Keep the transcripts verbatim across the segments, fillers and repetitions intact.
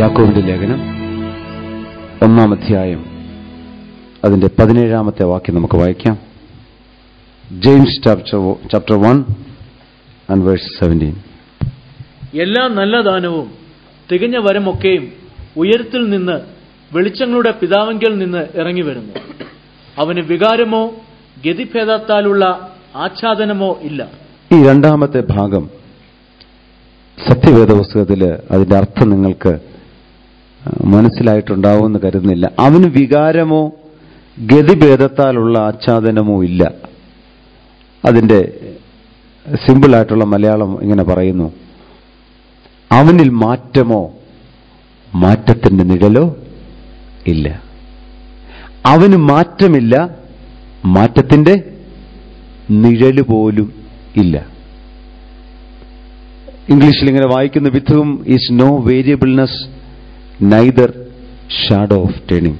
യാക്കോബിന്റെ ലേഖനം ഒന്നാം അധ്യായം അതിന്റെ പതിനേഴാമത്തെ വാക്യം നമുക്ക് വായിക്കാം. James chapter one and verse seventeen. എല്ലാ നല്ല ദാനവും തികഞ്ഞ വരമൊക്കെയും ഉയരത്തിൽ നിന്ന് വെളിച്ചങ്ങളുടെ പിതാവെങ്കിൽ നിന്ന് ഇറങ്ങി വരുന്നു. അവന് വികാരമോ ഗതിഭേദത്താലുള്ള ആച്ഛാദനമോ ഇല്ല. ഈ രണ്ടാമത്തെ ഭാഗം സത്യവേദ പുസ്തകത്തില് അതിന്റെ അർത്ഥം നിങ്ങൾക്ക് മനസ്സിലായിട്ടുണ്ടാവുമെന്ന് കരുതുന്നില്ല. അവന് വികാരമോ ഗതിഭേദത്താലുള്ള ആച്ഛാദനമോ ഇല്ല. അതിന്റെ സിമ്പിളായിട്ടുള്ള മലയാളം ഇങ്ങനെ പറയുന്നു: അവനിൽ മാറ്റമോ മാറ്റത്തിന്റെ നിഴലോ ഇല്ല. അവന് മാറ്റമില്ല, മാറ്റത്തിന്റെ നിഴല് പോലും ഇല്ല. ഇംഗ്ലീഷിൽ ഇങ്ങനെ വായിക്കുന്ന വിധവും is no variableness, neither shadow of turning.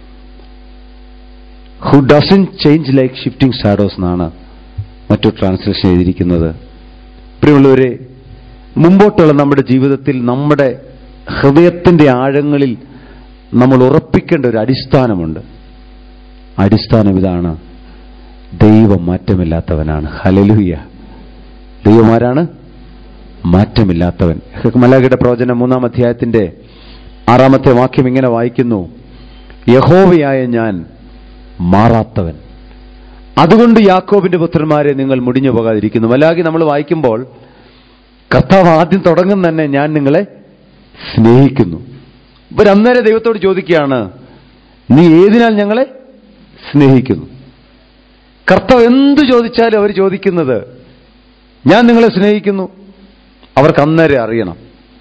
Who doesn't change like shifting shadows എന്നാണ് മറ്റു ട്രാൻസ്ലേഷൻ എഴുതിയിരിക്കുന്നത്. പ്രിയമുള്ളവരെ, മുമ്പോട്ടുള്ള നമ്മുടെ ജീവിതത്തിൽ നമ്മുടെ ഹൃദയത്തിന്റെ ആഴങ്ങളിൽ നമ്മൾ ഉറപ്പിക്കേണ്ട ഒരു അടിസ്ഥാനമുണ്ട്. അടിസ്ഥാനം ഇതാണ്: ദൈവം മാറ്റമില്ലാത്തവനാണ്. ഹല്ലേലൂയ! ദൈവം ആരാണ്? മാറ്റമില്ലാത്തവൻ. മലാഖിയുടെ പ്രവചനം മൂന്നാം അധ്യായത്തിന്റെ ആറാമത്തെ വാക്യം ഇങ്ങനെ വായിക്കുന്നു: യഹോവയായ ഞാൻ മാറാത്തവൻ, അതുകൊണ്ട് യാക്കോബിന്റെ പുത്രന്മാരെ നിങ്ങൾ മുടിഞ്ഞു പോകാതിരിക്കുന്നു. മലാഖി നമ്മൾ വായിക്കുമ്പോൾ കർത്താവ് ആദ്യം തുടങ്ങും തന്നെ ഞാൻ നിങ്ങളെ സ്നേഹിക്കുന്നു. ഇവർ അന്നേരം ദൈവത്തോട് ചോദിക്കുകയാണ്, നീ ഏതിനാൽ ഞങ്ങളെ സ്നേഹിക്കുന്നു? കർത്താവ് എന്ത് ചോദിച്ചാലും അവർ ചോദിക്കുന്നത് ഞാൻ നിങ്ങളെ സ്നേഹിക്കുന്നു. അവർക്ക് അന്നേരം അറിയണം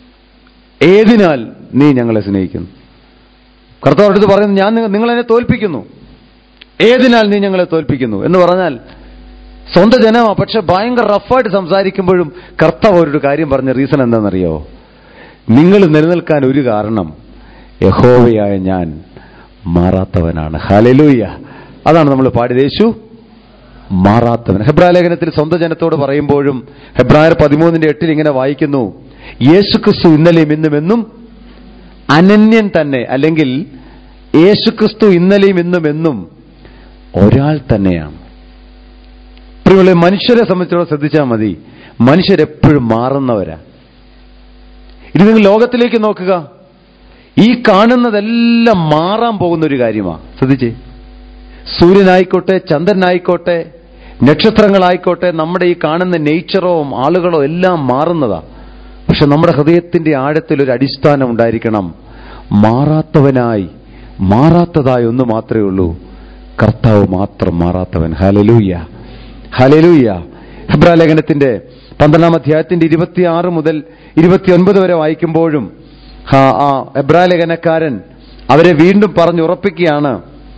ഏതിനാൽ നീ ഞങ്ങളെ സ്നേഹിക്കുന്നു. കർത്താവ് അടുത്ത് പറയുന്നത് ഞാൻ നിങ്ങളെന്നെ തോൽപ്പിക്കുന്നു. ഏതിനാൽ നീ ഞങ്ങളെ തോൽപ്പിക്കുന്നു എന്ന് പറഞ്ഞാൽ സ്വന്തം ജനമാ, പക്ഷെ ഭയങ്കര റഫായിട്ട് സംസാരിക്കുമ്പോഴും കർത്താവ് അവരുടെ കാര്യം പറഞ്ഞ റീസൺ എന്താണെന്നറിയോ? നിങ്ങൾ നിലനിൽക്കാൻ ഒരു കാരണം യഹോവയായ ഞാൻ മാറാത്തവനാണ്. ഹല്ലേലൂയ! അതാണ് നമ്മൾ പാടിയത്, യേശു മാറാത്തവൻ. ഹെബ്രായ ലേഖനത്തിൽ സ്വന്തം ജനത്തോട് പറയുമ്പോഴും ഹെബ്രായർ പതിമൂന്നിന്റെ എട്ടിൽ ഇങ്ങനെ വായിക്കുന്നു: യേശുക്രിസ്തു ഇന്നലെയും ഇന്നും എന്നും അനന്യൻ തന്നെ. അല്ലെങ്കിൽ യേശുക്രിസ്തു ഇന്നലെയും ഇന്നും എന്നും ഒരാൾ തന്നെയാണ്. പ്രിയമുള്ള മനുഷ്യരെ സംബന്ധിച്ചോളം ശ്രദ്ധിച്ചാൽ മതി, മനുഷ്യരെപ്പോഴും മാറുന്നവരാ. ഇത് നിങ്ങൾ ലോകത്തിലേക്ക് നോക്കുക, ഈ കാണുന്നതെല്ലാം മാറാൻ പോകുന്ന ഒരു കാര്യമാണ്. ശ്രദ്ധിച്ചേ, സൂര്യനായിക്കോട്ടെ, ചന്ദ്രനായിക്കോട്ടെ, നക്ഷത്രങ്ങളായിക്കോട്ടെ, നമ്മുടെ ഈ കാണുന്ന നേച്ചറോ ആളുകളോ എല്ലാം മാറുന്നതാ. പക്ഷെ നമ്മുടെ ഹൃദയത്തിന്റെ ആഴത്തിൽ ഒരു അടിസ്ഥാനം ഉണ്ടായിരിക്കണം. മാറാത്തവനായി മാറാത്തതായി ഒന്ന് മാത്രമേ ഉള്ളൂ, കർത്താവ് മാത്രം മാറാത്തവൻ. ഹല്ലേലൂയ! ഹല്ലേലൂയ! ഹെബ്രായ ലേഖനത്തിന്റെ പന്ത്രണ്ടാം അധ്യായത്തിന്റെ ഇരുപത്തിയാറ് മുതൽ ഇരുപത്തിയൊൻപത് വരെ വായിക്കുമ്പോഴും ആ ഹെബ്രായ ലേഖനക്കാരൻ അവരെ വീണ്ടും പറഞ്ഞുറപ്പിക്കുകയാണ്.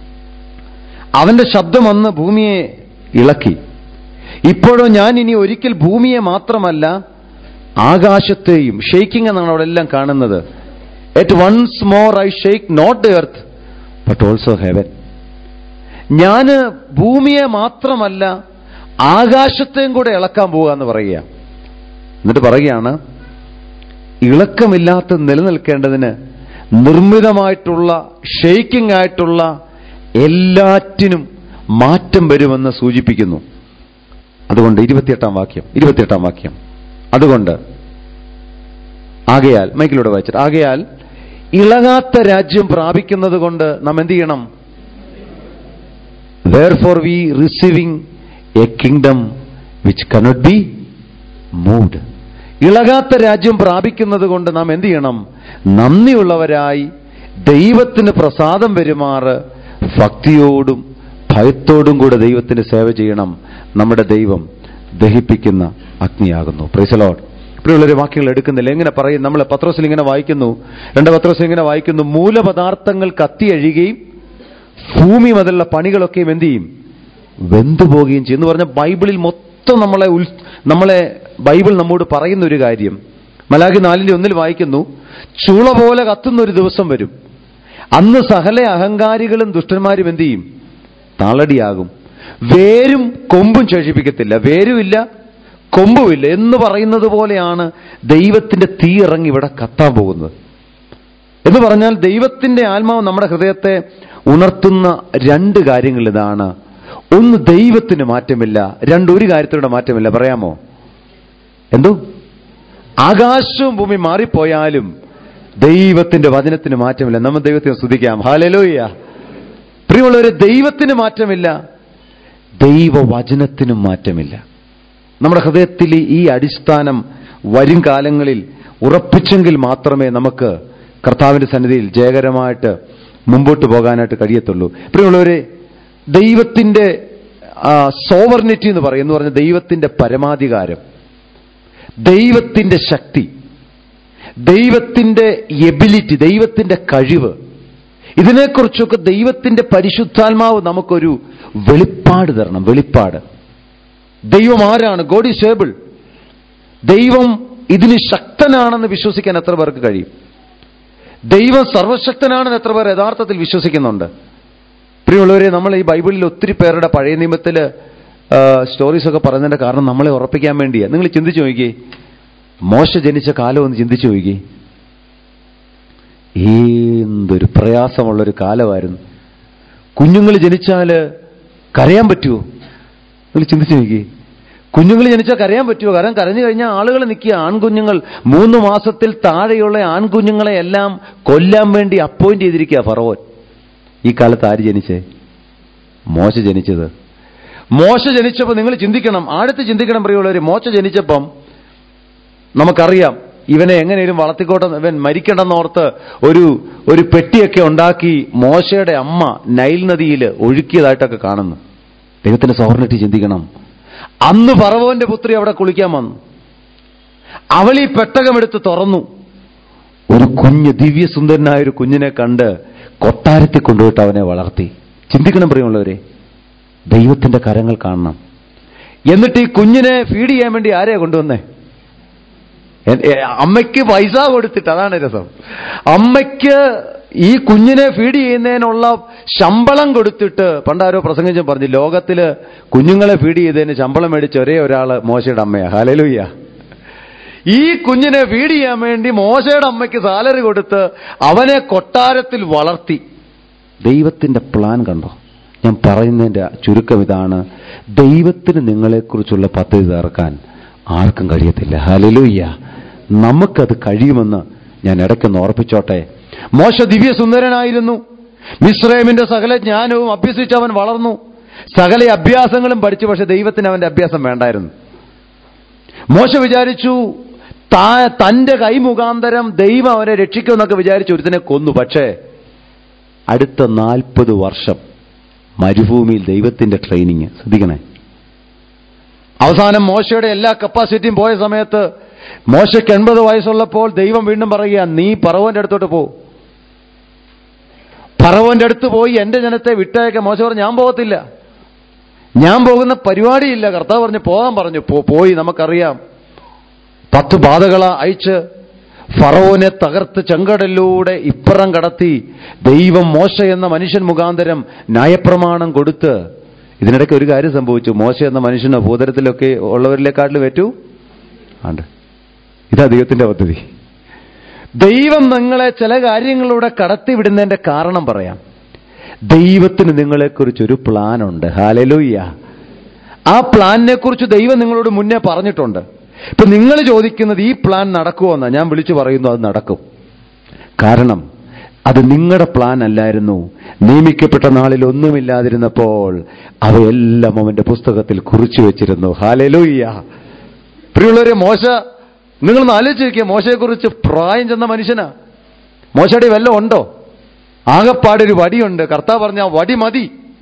അവന്റെ ശബ്ദം അന്ന് ഭൂമിയെ ഇളക്കി. ഇപ്പോഴോ ഞാൻ ഇനി ഒരിക്കൽ ഭൂമിയെ മാത്രമല്ല ആകാശത്തെയും. ഷെയ്ക്കിംഗ് എന്നാണ് അവിടെ എല്ലാം കാണുന്നത്. At once more I shake not the earth but also heaven. ഞാന് ഭൂമിയെ മാത്രമല്ല ആകാശത്തെയും കൂടെ ഇളക്കാൻ പോവുക എന്ന് പറയുക. എന്നിട്ട് പറയുകയാണ്, ഇളക്കമില്ലാത്ത നിലനിൽക്കേണ്ടതിന് നിർമ്മിതമായിട്ടുള്ള ഷെയ്ക്കിംഗ് ആയിട്ടുള്ള എല്ലാറ്റിനും മാറ്റം വരുമെന്ന് സൂചിപ്പിക്കുന്നു. അതുകൊണ്ട് ഇരുപത്തിയെട്ടാം വാക്യം ഇരുപത്തിയെട്ടാം വാക്യം അതുകൊണ്ട് ആകയാൽ, മൈക്കിലൂടെ വായിച്ചിട്ട്, ആകയാൽ ഇളകാത്ത രാജ്യം പ്രാപിക്കുന്നത് കൊണ്ട് നാം എന്ത് ചെയ്യണം? Therefore we receiving a kingdom which cannot be moved. ഇളകാത്ത രാജ്യം പ്രാപിക്കുന്നത് കൊണ്ട് നാം എന്ത് ചെയ്യണം? നന്ദിയുള്ളവരായി ദൈവത്തിന് പ്രസാദം വരുമാറ് ഭക്തിയോടും ഭയത്തോടും കൂടെ ദൈവത്തിന് സേവ ചെയ്യണം. നമ്മുടെ ദൈവം ദഹിപ്പിക്കുന്ന അഗ്നിയാകുന്നു. Praise the Lord. ഇപ്പോഴുള്ളൊരു വാക്യങ്ങൾ എടുക്കുന്നില്ല. എങ്ങനെ പറയും? നമ്മൾ പത്രോസിൽ ഇങ്ങനെ വായിക്കുന്നു, രണ്ട് പത്രോസിൽ ഇങ്ങനെ വായിക്കുന്നു: മൂലപദാർത്ഥങ്ങൾ കത്തിയഴിയുകയും ഭൂമി മുതലുള്ള പണികളൊക്കെയും എന്ത് ചെയ്യും? വെന്തുപോകുകയും ചെയ്യും എന്ന് പറഞ്ഞ ബൈബിളിൽ മൊത്തം നമ്മളെ നമ്മളെ ബൈബിൾ നമ്മോട് പറയുന്ന ഒരു കാര്യം. മലാഖി നാലിന്റെ ഒന്നിൽ വായിക്കുന്നു: ചൂള പോലെ കത്തുന്ന ഒരു ദിവസം വരും, അന്ന് സകല അഹങ്കാരികളും ദുഷ്ടന്മാരും എന്ത് ചെയ്യും? താളടിയാകും. വേരും കൊമ്പും ശേഷിപ്പിക്കത്തില്ല. വേരുമില്ല, കൊമ്പുമില്ല എന്ന് പറയുന്നത് പോലെയാണ് ദൈവത്തിന്റെ തീ ഇറങ്ങി ഇവിടെ കത്താൻ പോകുന്നത്. എന്ന് പറഞ്ഞാൽ ദൈവത്തിന്റെ ആത്മാവ് നമ്മുടെ ഹൃദയത്തെ ഉണർത്തുന്ന രണ്ട് കാര്യങ്ങൾ ഇതാണ്. ഒന്ന്, ദൈവത്തിന് മാറ്റമില്ല. രണ്ട്, ഒരു കാര്യത്തിലൂടെ മാറ്റമില്ല. പറയാമോ? എന്തോ? ആകാശവും ഭൂമി മാറിപ്പോയാലും ദൈവത്തിന്റെ വചനത്തിന് മാറ്റമില്ല. നമ്മൾ ദൈവത്തെ സ്തുതിക്കാം. ഹല്ലേലൂയ. പ്രിയമുള്ളവരെ, ദൈവത്തിന് മാറ്റമില്ല, ദൈവവചനത്തിനും മാറ്റമില്ല. നമ്മുടെ ഹൃദയത്തിൽ ഈ അടിസ്ഥാനം വരും കാലങ്ങളിൽ ഉറപ്പിച്ചെങ്കിൽ മാത്രമേ നമുക്ക് കർത്താവിന്റെ സന്നിധിയിൽ ജയകരമായിട്ട് മുമ്പോട്ട് പോകാനായിട്ട് കഴിയത്തുള്ളൂ. പ്രിയമുള്ളവരെ, ദൈവത്തിന്റെ സോവർണിറ്റി എന്ന് പറയും എന്ന് പറഞ്ഞ ദൈവത്തിന്റെ പരമാധികാരം, ദൈവത്തിന്റെ ശക്തി, ദൈവത്തിന്റെ എബിലിറ്റി, ദൈവത്തിന്റെ കഴിവ്, ഇതിനെക്കുറിച്ചൊക്കെ ദൈവത്തിന്റെ പരിശുദ്ധാത്മാവ് നമുക്കൊരു വെളിപ്പാട് തരണം. വെളിപ്പാട്. ദൈവം ആരാണ്? God is able. ദൈവം ഇതിന് ശക്തനാണെന്ന് വിശ്വസിക്കാൻ എത്ര പേർക്ക് കഴിയും? ദൈവം സർവശക്തനാണെന്ന് എത്ര പേർ യഥാർത്ഥത്തിൽ വിശ്വസിക്കുന്നുണ്ട്? പ്രിയമുള്ളവരെ, നമ്മൾ ഈ ബൈബിളിൽ ഒത്തിരി പേരുടെ പഴയ നിയമത്തിൽ സ്റ്റോറീസൊക്കെ പറയുന്നതിന്റെ കാരണം നമ്മളെ ഉറപ്പിക്കാൻ വേണ്ടിയാണ്. നിങ്ങൾ ചിന്തിച്ചു നോക്കിയേ, മോശ ജനിച്ച കാലം ഒന്ന് ചിന്തിച്ചു നോക്കിയേ. എന്തൊരു പ്രയാസമുള്ളൊരു കാലമായിരുന്നു. കുഞ്ഞുങ്ങൾ ജനിച്ചാൽ കരയാൻ പറ്റുമോ? നിങ്ങൾ ചിന്തിച്ചു നോക്കിയേ. കുഞ്ഞുങ്ങൾ ജനിച്ചാൽ കരയാൻ പറ്റുമോ? കാരണം കരഞ്ഞു കഴിഞ്ഞാൽ ആളുകൾ നിൽക്കുക. ആൺകുഞ്ഞുങ്ങൾ, മൂന്ന് മാസത്തിൽ താഴെയുള്ള ആൺകുഞ്ഞുങ്ങളെ എല്ലാം കൊല്ലാൻ വേണ്ടി അപ്പോയിന്റ് ചെയ്തിരിക്കുക ഫറവോൻ. ഈ കാലത്ത് ആര് ജനിച്ചേ? മോശ ജനിച്ചത്. മോശ ജനിച്ചപ്പോൾ നിങ്ങൾ ചിന്തിക്കണം, ആഴത്ത് ചിന്തിക്കണം പ്രിയമുള്ളവർ. മോശ ജനിച്ചപ്പം നമുക്കറിയാം ഇവനെ എങ്ങനെയും വളർത്തിക്കോട്ടെ, ഇവൻ മരിക്കണമെന്നോർത്ത് ഒരു ഒരു പെട്ടിയൊക്കെ ഉണ്ടാക്കി മോശയുടെ അമ്മ നൈൽ നദിയിൽ ഒഴുക്കിയതായിട്ടൊക്കെ കാണുന്നു. ദൈവത്തിന്റെ സോവർണിറ്റി ചിന്തിക്കണം. അന്ന് ഫറവോന്റെ പുത്രി അവിടെ കുളിക്കാൻ വന്നു. അവൾ ഈ പെട്ടകമെടുത്ത് തുറന്നു. ഒരു കുഞ്ഞ്, ദിവ്യസുന്ദരനായ ഒരു കുഞ്ഞിനെ കണ്ട് കൊട്ടാരത്തിൽ കൊണ്ടുപോയിട്ട് അവനെ വളർത്തി. ചിന്തിക്കണം പ്രിയമുള്ളവരെ, ദൈവത്തിന്റെ കരങ്ങൾ കാണണം. എന്നിട്ട് ഈ കുഞ്ഞിനെ ഫീഡ് ചെയ്യാൻ വേണ്ടി ആരെയാ കൊണ്ടുവന്നേ? അമ്മയ്ക്ക് പൈസ കൊടുത്തിട്ട്. അതാണ് രസം. അമ്മയ്ക്ക് ഈ കുഞ്ഞിനെ ഫീഡ് ചെയ്യുന്നതിനുള്ള ശമ്പളം കൊടുത്തിട്ട്. പണ്ടാരോ പ്രസംഗിച്ചും പറഞ്ഞു, ലോകത്തില് കുഞ്ഞുങ്ങളെ ഫീഡ് ചെയ്തതിന് ശമ്പളം മേടിച്ച ഒരേ ഒരാള് മോശയുടെ അമ്മയാ. ഹല്ലേലൂയ. ഈ കുഞ്ഞിനെ ഫീഡ് ചെയ്യാൻ വേണ്ടി മോശയുടെ അമ്മയ്ക്ക് സാലറി കൊടുത്ത് അവനെ കൊട്ടാരത്തിൽ വളർത്തി. ദൈവത്തിന്റെ പ്ലാൻ കണ്ടോ? ഞാൻ പറയുന്നതിന്റെ ചുരുക്കം ഇതാണ്, ദൈവത്തിന് നിങ്ങളെക്കുറിച്ചുള്ള പദ്ധതി തീർക്കാൻ ആർക്കും കഴിയത്തില്ല. ഹല്ലേലൂയ. നമുക്കത് കഴിയുമെന്ന് ഞാൻ ഇടയ്ക്കൊന്ന് ഓർപ്പിച്ചോട്ടെ. മോശ ദിവ്യസുന്ദരനായിരുന്നു. മിസ്രൈമിന്റെ സകല ജ്ഞാനവും അഭ്യസിച്ച് അവൻ വളർന്നു. സകല അഭ്യാസങ്ങളും പഠിച്ചു. പക്ഷെ ദൈവത്തിന് അവന്റെ അഭ്യാസം വേണ്ടായിരുന്നു. മോശ വിചാരിച്ചു താ തന്റെ കൈ മുഖാന്തരം ദൈവം അവനെ രക്ഷിക്കുമെന്നൊക്കെ വിചാരിച്ചു ഒരുത്തിനെ കൊന്നു. പക്ഷേ അടുത്ത നാൽപ്പത് വർഷം മരുഭൂമിയിൽ ദൈവത്തിന്റെ ട്രെയിനിങ്. ശ്രദ്ധിക്കണേ. അവസാനം മോശയുടെ എല്ലാ കപ്പാസിറ്റിയും പോയ സമയത്ത് മോശയ്ക്ക് എൺപത് വയസ്സുള്ളപ്പോൾ ദൈവം വീണ്ടും പറയുക, നീ ഫറവോന്റെ അടുത്തോട്ട് പോ. ഫറവോന്റെ അടുത്ത് പോയി എന്റെ ജനത്തെ വിട്ടേക്ക്. മോശ പറഞ്ഞു, ഞാൻ പോകത്തില്ല, ഞാൻ പോകുന്ന പരിപാടിയില്ല. കർത്താവ് പറഞ്ഞു പോകാൻ പറഞ്ഞു. പോയി. നമുക്കറിയാം, പത്ത് ബാധകളെ അയച്ച് ഫറവോനെ തകർത്ത് ചെങ്കടലിലൂടെ ഇപ്പുറം കടത്തി ദൈവം മോശ എന്ന മനുഷ്യൻ മുഖാന്തരം ന്യായപ്രമാണം കൊടുത്ത്. ഇതിനിടയ്ക്ക് ഒരു കാര്യം സംഭവിച്ചു. മോശ എന്ന മനുഷ്യന് ഭൂതലത്തിലൊക്കെ ഉള്ളവരിലേക്കാട്ടിലും ഏറ്റു ആണ്ട്. ഇതാ ദൈവത്തിന്റെ പദ്ധതി. ദൈവം നിങ്ങളെ ചില കാര്യങ്ങളിലൂടെ കടത്തിവിടുന്നതിന്റെ കാരണം പറയാം. ദൈവത്തിന് നിങ്ങളെക്കുറിച്ചൊരു പ്ലാനുണ്ട്. ഹല്ലേലൂയ. ആ പ്ലാനിനെ കുറിച്ച് ദൈവം നിങ്ങളോട് മുന്നേ പറഞ്ഞിട്ടുണ്ട്. ഇപ്പൊ നിങ്ങൾ ചോദിക്കുന്നത് ഈ പ്ലാൻ നടക്കുമോ എന്നാ. ഞാൻ വിളിച്ചു പറയുന്നു, അത് നടക്കും. കാരണം അത് നിങ്ങളുടെ പ്ലാൻ അല്ലായിരുന്നു. നിയമിക്കപ്പെട്ട നാളിൽ ഒന്നുമില്ലാതിരുന്നപ്പോൾ അവയെല്ലാം അവന്റെ പുസ്തകത്തിൽ കുറിച്ചു വെച്ചിരുന്നു. ഹല്ലേലൂയ. പ്രിയമുള്ളവരെ, മോശ, നിങ്ങളൊന്ന് ആലോചിച്ച് നോക്കിയ, മോശയെക്കുറിച്ച് പ്രായം ചെന്ന മനുഷ്യനാ. മോശയുടെ വല്ലതും ഉണ്ടോ? ആകപ്പാടൊരു വടിയുണ്ട്. കർത്താവ് പറഞ്ഞ ആ വടി മതി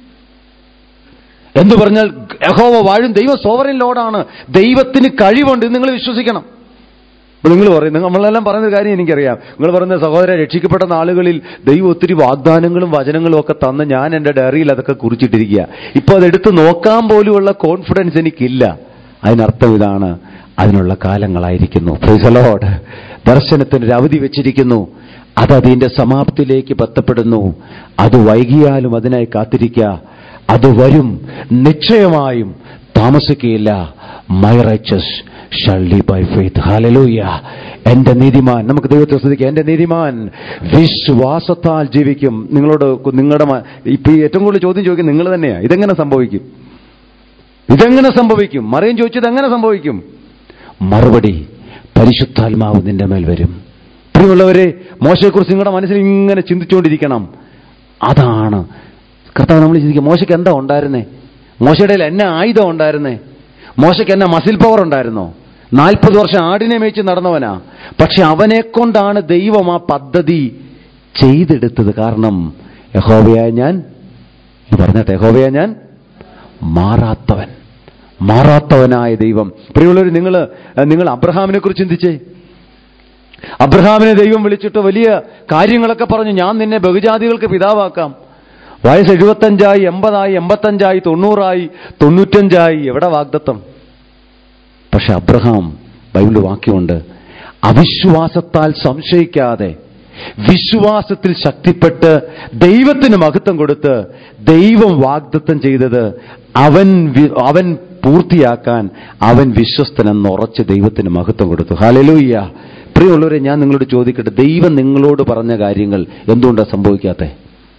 എന്ന് പറഞ്ഞാൽ യഹോവ വാഴും. ദൈവം സോവറിൻ ലോർഡാണ്. ദൈവത്തിന് കഴിവുണ്ട്. നിങ്ങൾ വിശ്വസിക്കണം. നിങ്ങൾ പറയുന്നത്, നമ്മളെല്ലാം പറയുന്ന കാര്യം എനിക്കറിയാം. നിങ്ങൾ പറയുന്ന സഹോദരൻ, രക്ഷിക്കപ്പെട്ട നാളുകളിൽ ദൈവം ഒത്തിരി വാഗ്ദാനങ്ങളും വചനങ്ങളും ഒക്കെ തന്ന് ഞാൻ എൻ്റെ ഡയറിയിൽ അതൊക്കെ കുറിച്ചിട്ടിരിക്കുക. ഇപ്പൊ അതെടുത്ത് നോക്കാൻ പോലുമുള്ള കോൺഫിഡൻസ് എനിക്കില്ല. അതിനർത്ഥം ഇതാണ്, അതിനുള്ള കാലങ്ങളായിരിക്കുന്നു. Praise the Lord. ദർശനത്തിനൊരു അവധി വെച്ചിരിക്കുന്നു. അത് അതിന്റെ സമാപ്തിയിലേക്ക് ബന്ധപ്പെടുന്നു. അത് വൈകിയാലും അതിനായി കാത്തിരിക്കുക. അത് വരും, നിശ്ചയമായും താമസിക്കുകയില്ല. My righteous shall live by faith. Hallelujah. എന്റെ നീതിമാൻ, നമുക്ക് ദൈവത്തെ സ്തുതിക്കാം, എന്റെ നീതിമാൻ വിശ്വാസത്താൽ ജീവിക്കും. നിങ്ങളോട് നിങ്ങളുടെ ഇപ്പൊ ഏറ്റവും കൂടുതൽ ചോദ്യം ചോദിക്കും നിങ്ങൾ തന്നെയാ. ഇതെങ്ങനെ സംഭവിക്കും? ഇതെങ്ങനെ സംഭവിക്കും? മറിയം ചോദിച്ചത് എങ്ങനെ സംഭവിക്കും? മറുപടി, പരിശുദ്ധാത്മാവ് നിന്റെ മേൽ വരും. പ്രിയമുള്ളവരെ, മോശയെക്കുറിച്ച് നിങ്ങളുടെ മനസ്സിൽ ഇങ്ങനെ ചിന്തിച്ചുകൊണ്ടിരിക്കണം. അതാണ് കർത്താവ് നമ്മൾ ചിന്തിക്കുക. മോശയ്ക്ക് എന്താ ഉണ്ടായിരുന്നേ? മോശയുടെ എന്നാ ആയുധം ഉണ്ടായിരുന്നേ? മോശയ്ക്ക് എന്നാ മസിൽ പവർ ഉണ്ടായിരുന്നോ? നാൽപ്പത് വർഷം ആടിനെ മേയിച്ച് നടന്നവനാ. പക്ഷെ അവനെ കൊണ്ടാണ് ദൈവം ആ പദ്ധതി ചെയ്തെടുത്തത്. കാരണം യഹോവയായ ഞാൻ പറഞ്ഞിട്ട് യഹോവയായ ഞാൻ മാറാത്തവൻ, മാറാത്തവനായ ദൈവം. പ്രിയമുള്ളവർ, നിങ്ങൾ നിങ്ങൾ അബ്രഹാമിനെ കുറിച്ച് ചിന്തിച്ചേ. അബ്രഹാമിനെ ദൈവം വിളിച്ചിട്ട് വലിയ കാര്യങ്ങളൊക്കെ പറഞ്ഞു, ഞാൻ നിന്നെ ബഹുജാതികൾക്ക് പിതാവാക്കാം. വയസ്സ് എഴുപത്തഞ്ചായി, എൺപതായി, എൺപത്തഞ്ചായി, തൊണ്ണൂറായി, തൊണ്ണൂറ്റഞ്ചായി. എവിടെ വാഗ്ദത്തം? പക്ഷെ അബ്രഹാം, ബൈബിളിൽ വാക്യമുണ്ട്, അവിശ്വാസത്താൽ സംശയിക്കാതെ വിശ്വാസത്തിൽ ശക്തിപ്പെട്ട് ദൈവത്തിന് മഹത്വം കൊടുത്ത് ദൈവം വാഗ്ദത്തം ചെയ്തത് അവൻ അവൻ പൂർത്തിയാക്കാൻ അവൻ വിശ്വസ്തനെന്ന് ഉറച്ച് ദൈവത്തിന് മഹത്വം കൊടുത്തു. ഹല്ലേലൂയ. പ്രിയമുള്ളവരെ, ഞാൻ നിങ്ങളോട് ചോദിക്കട്ടെ, ദൈവം നിങ്ങളോട് പറഞ്ഞ കാര്യങ്ങൾ എന്തുകൊണ്ടാണ് സംഭവിക്കാത്തത്?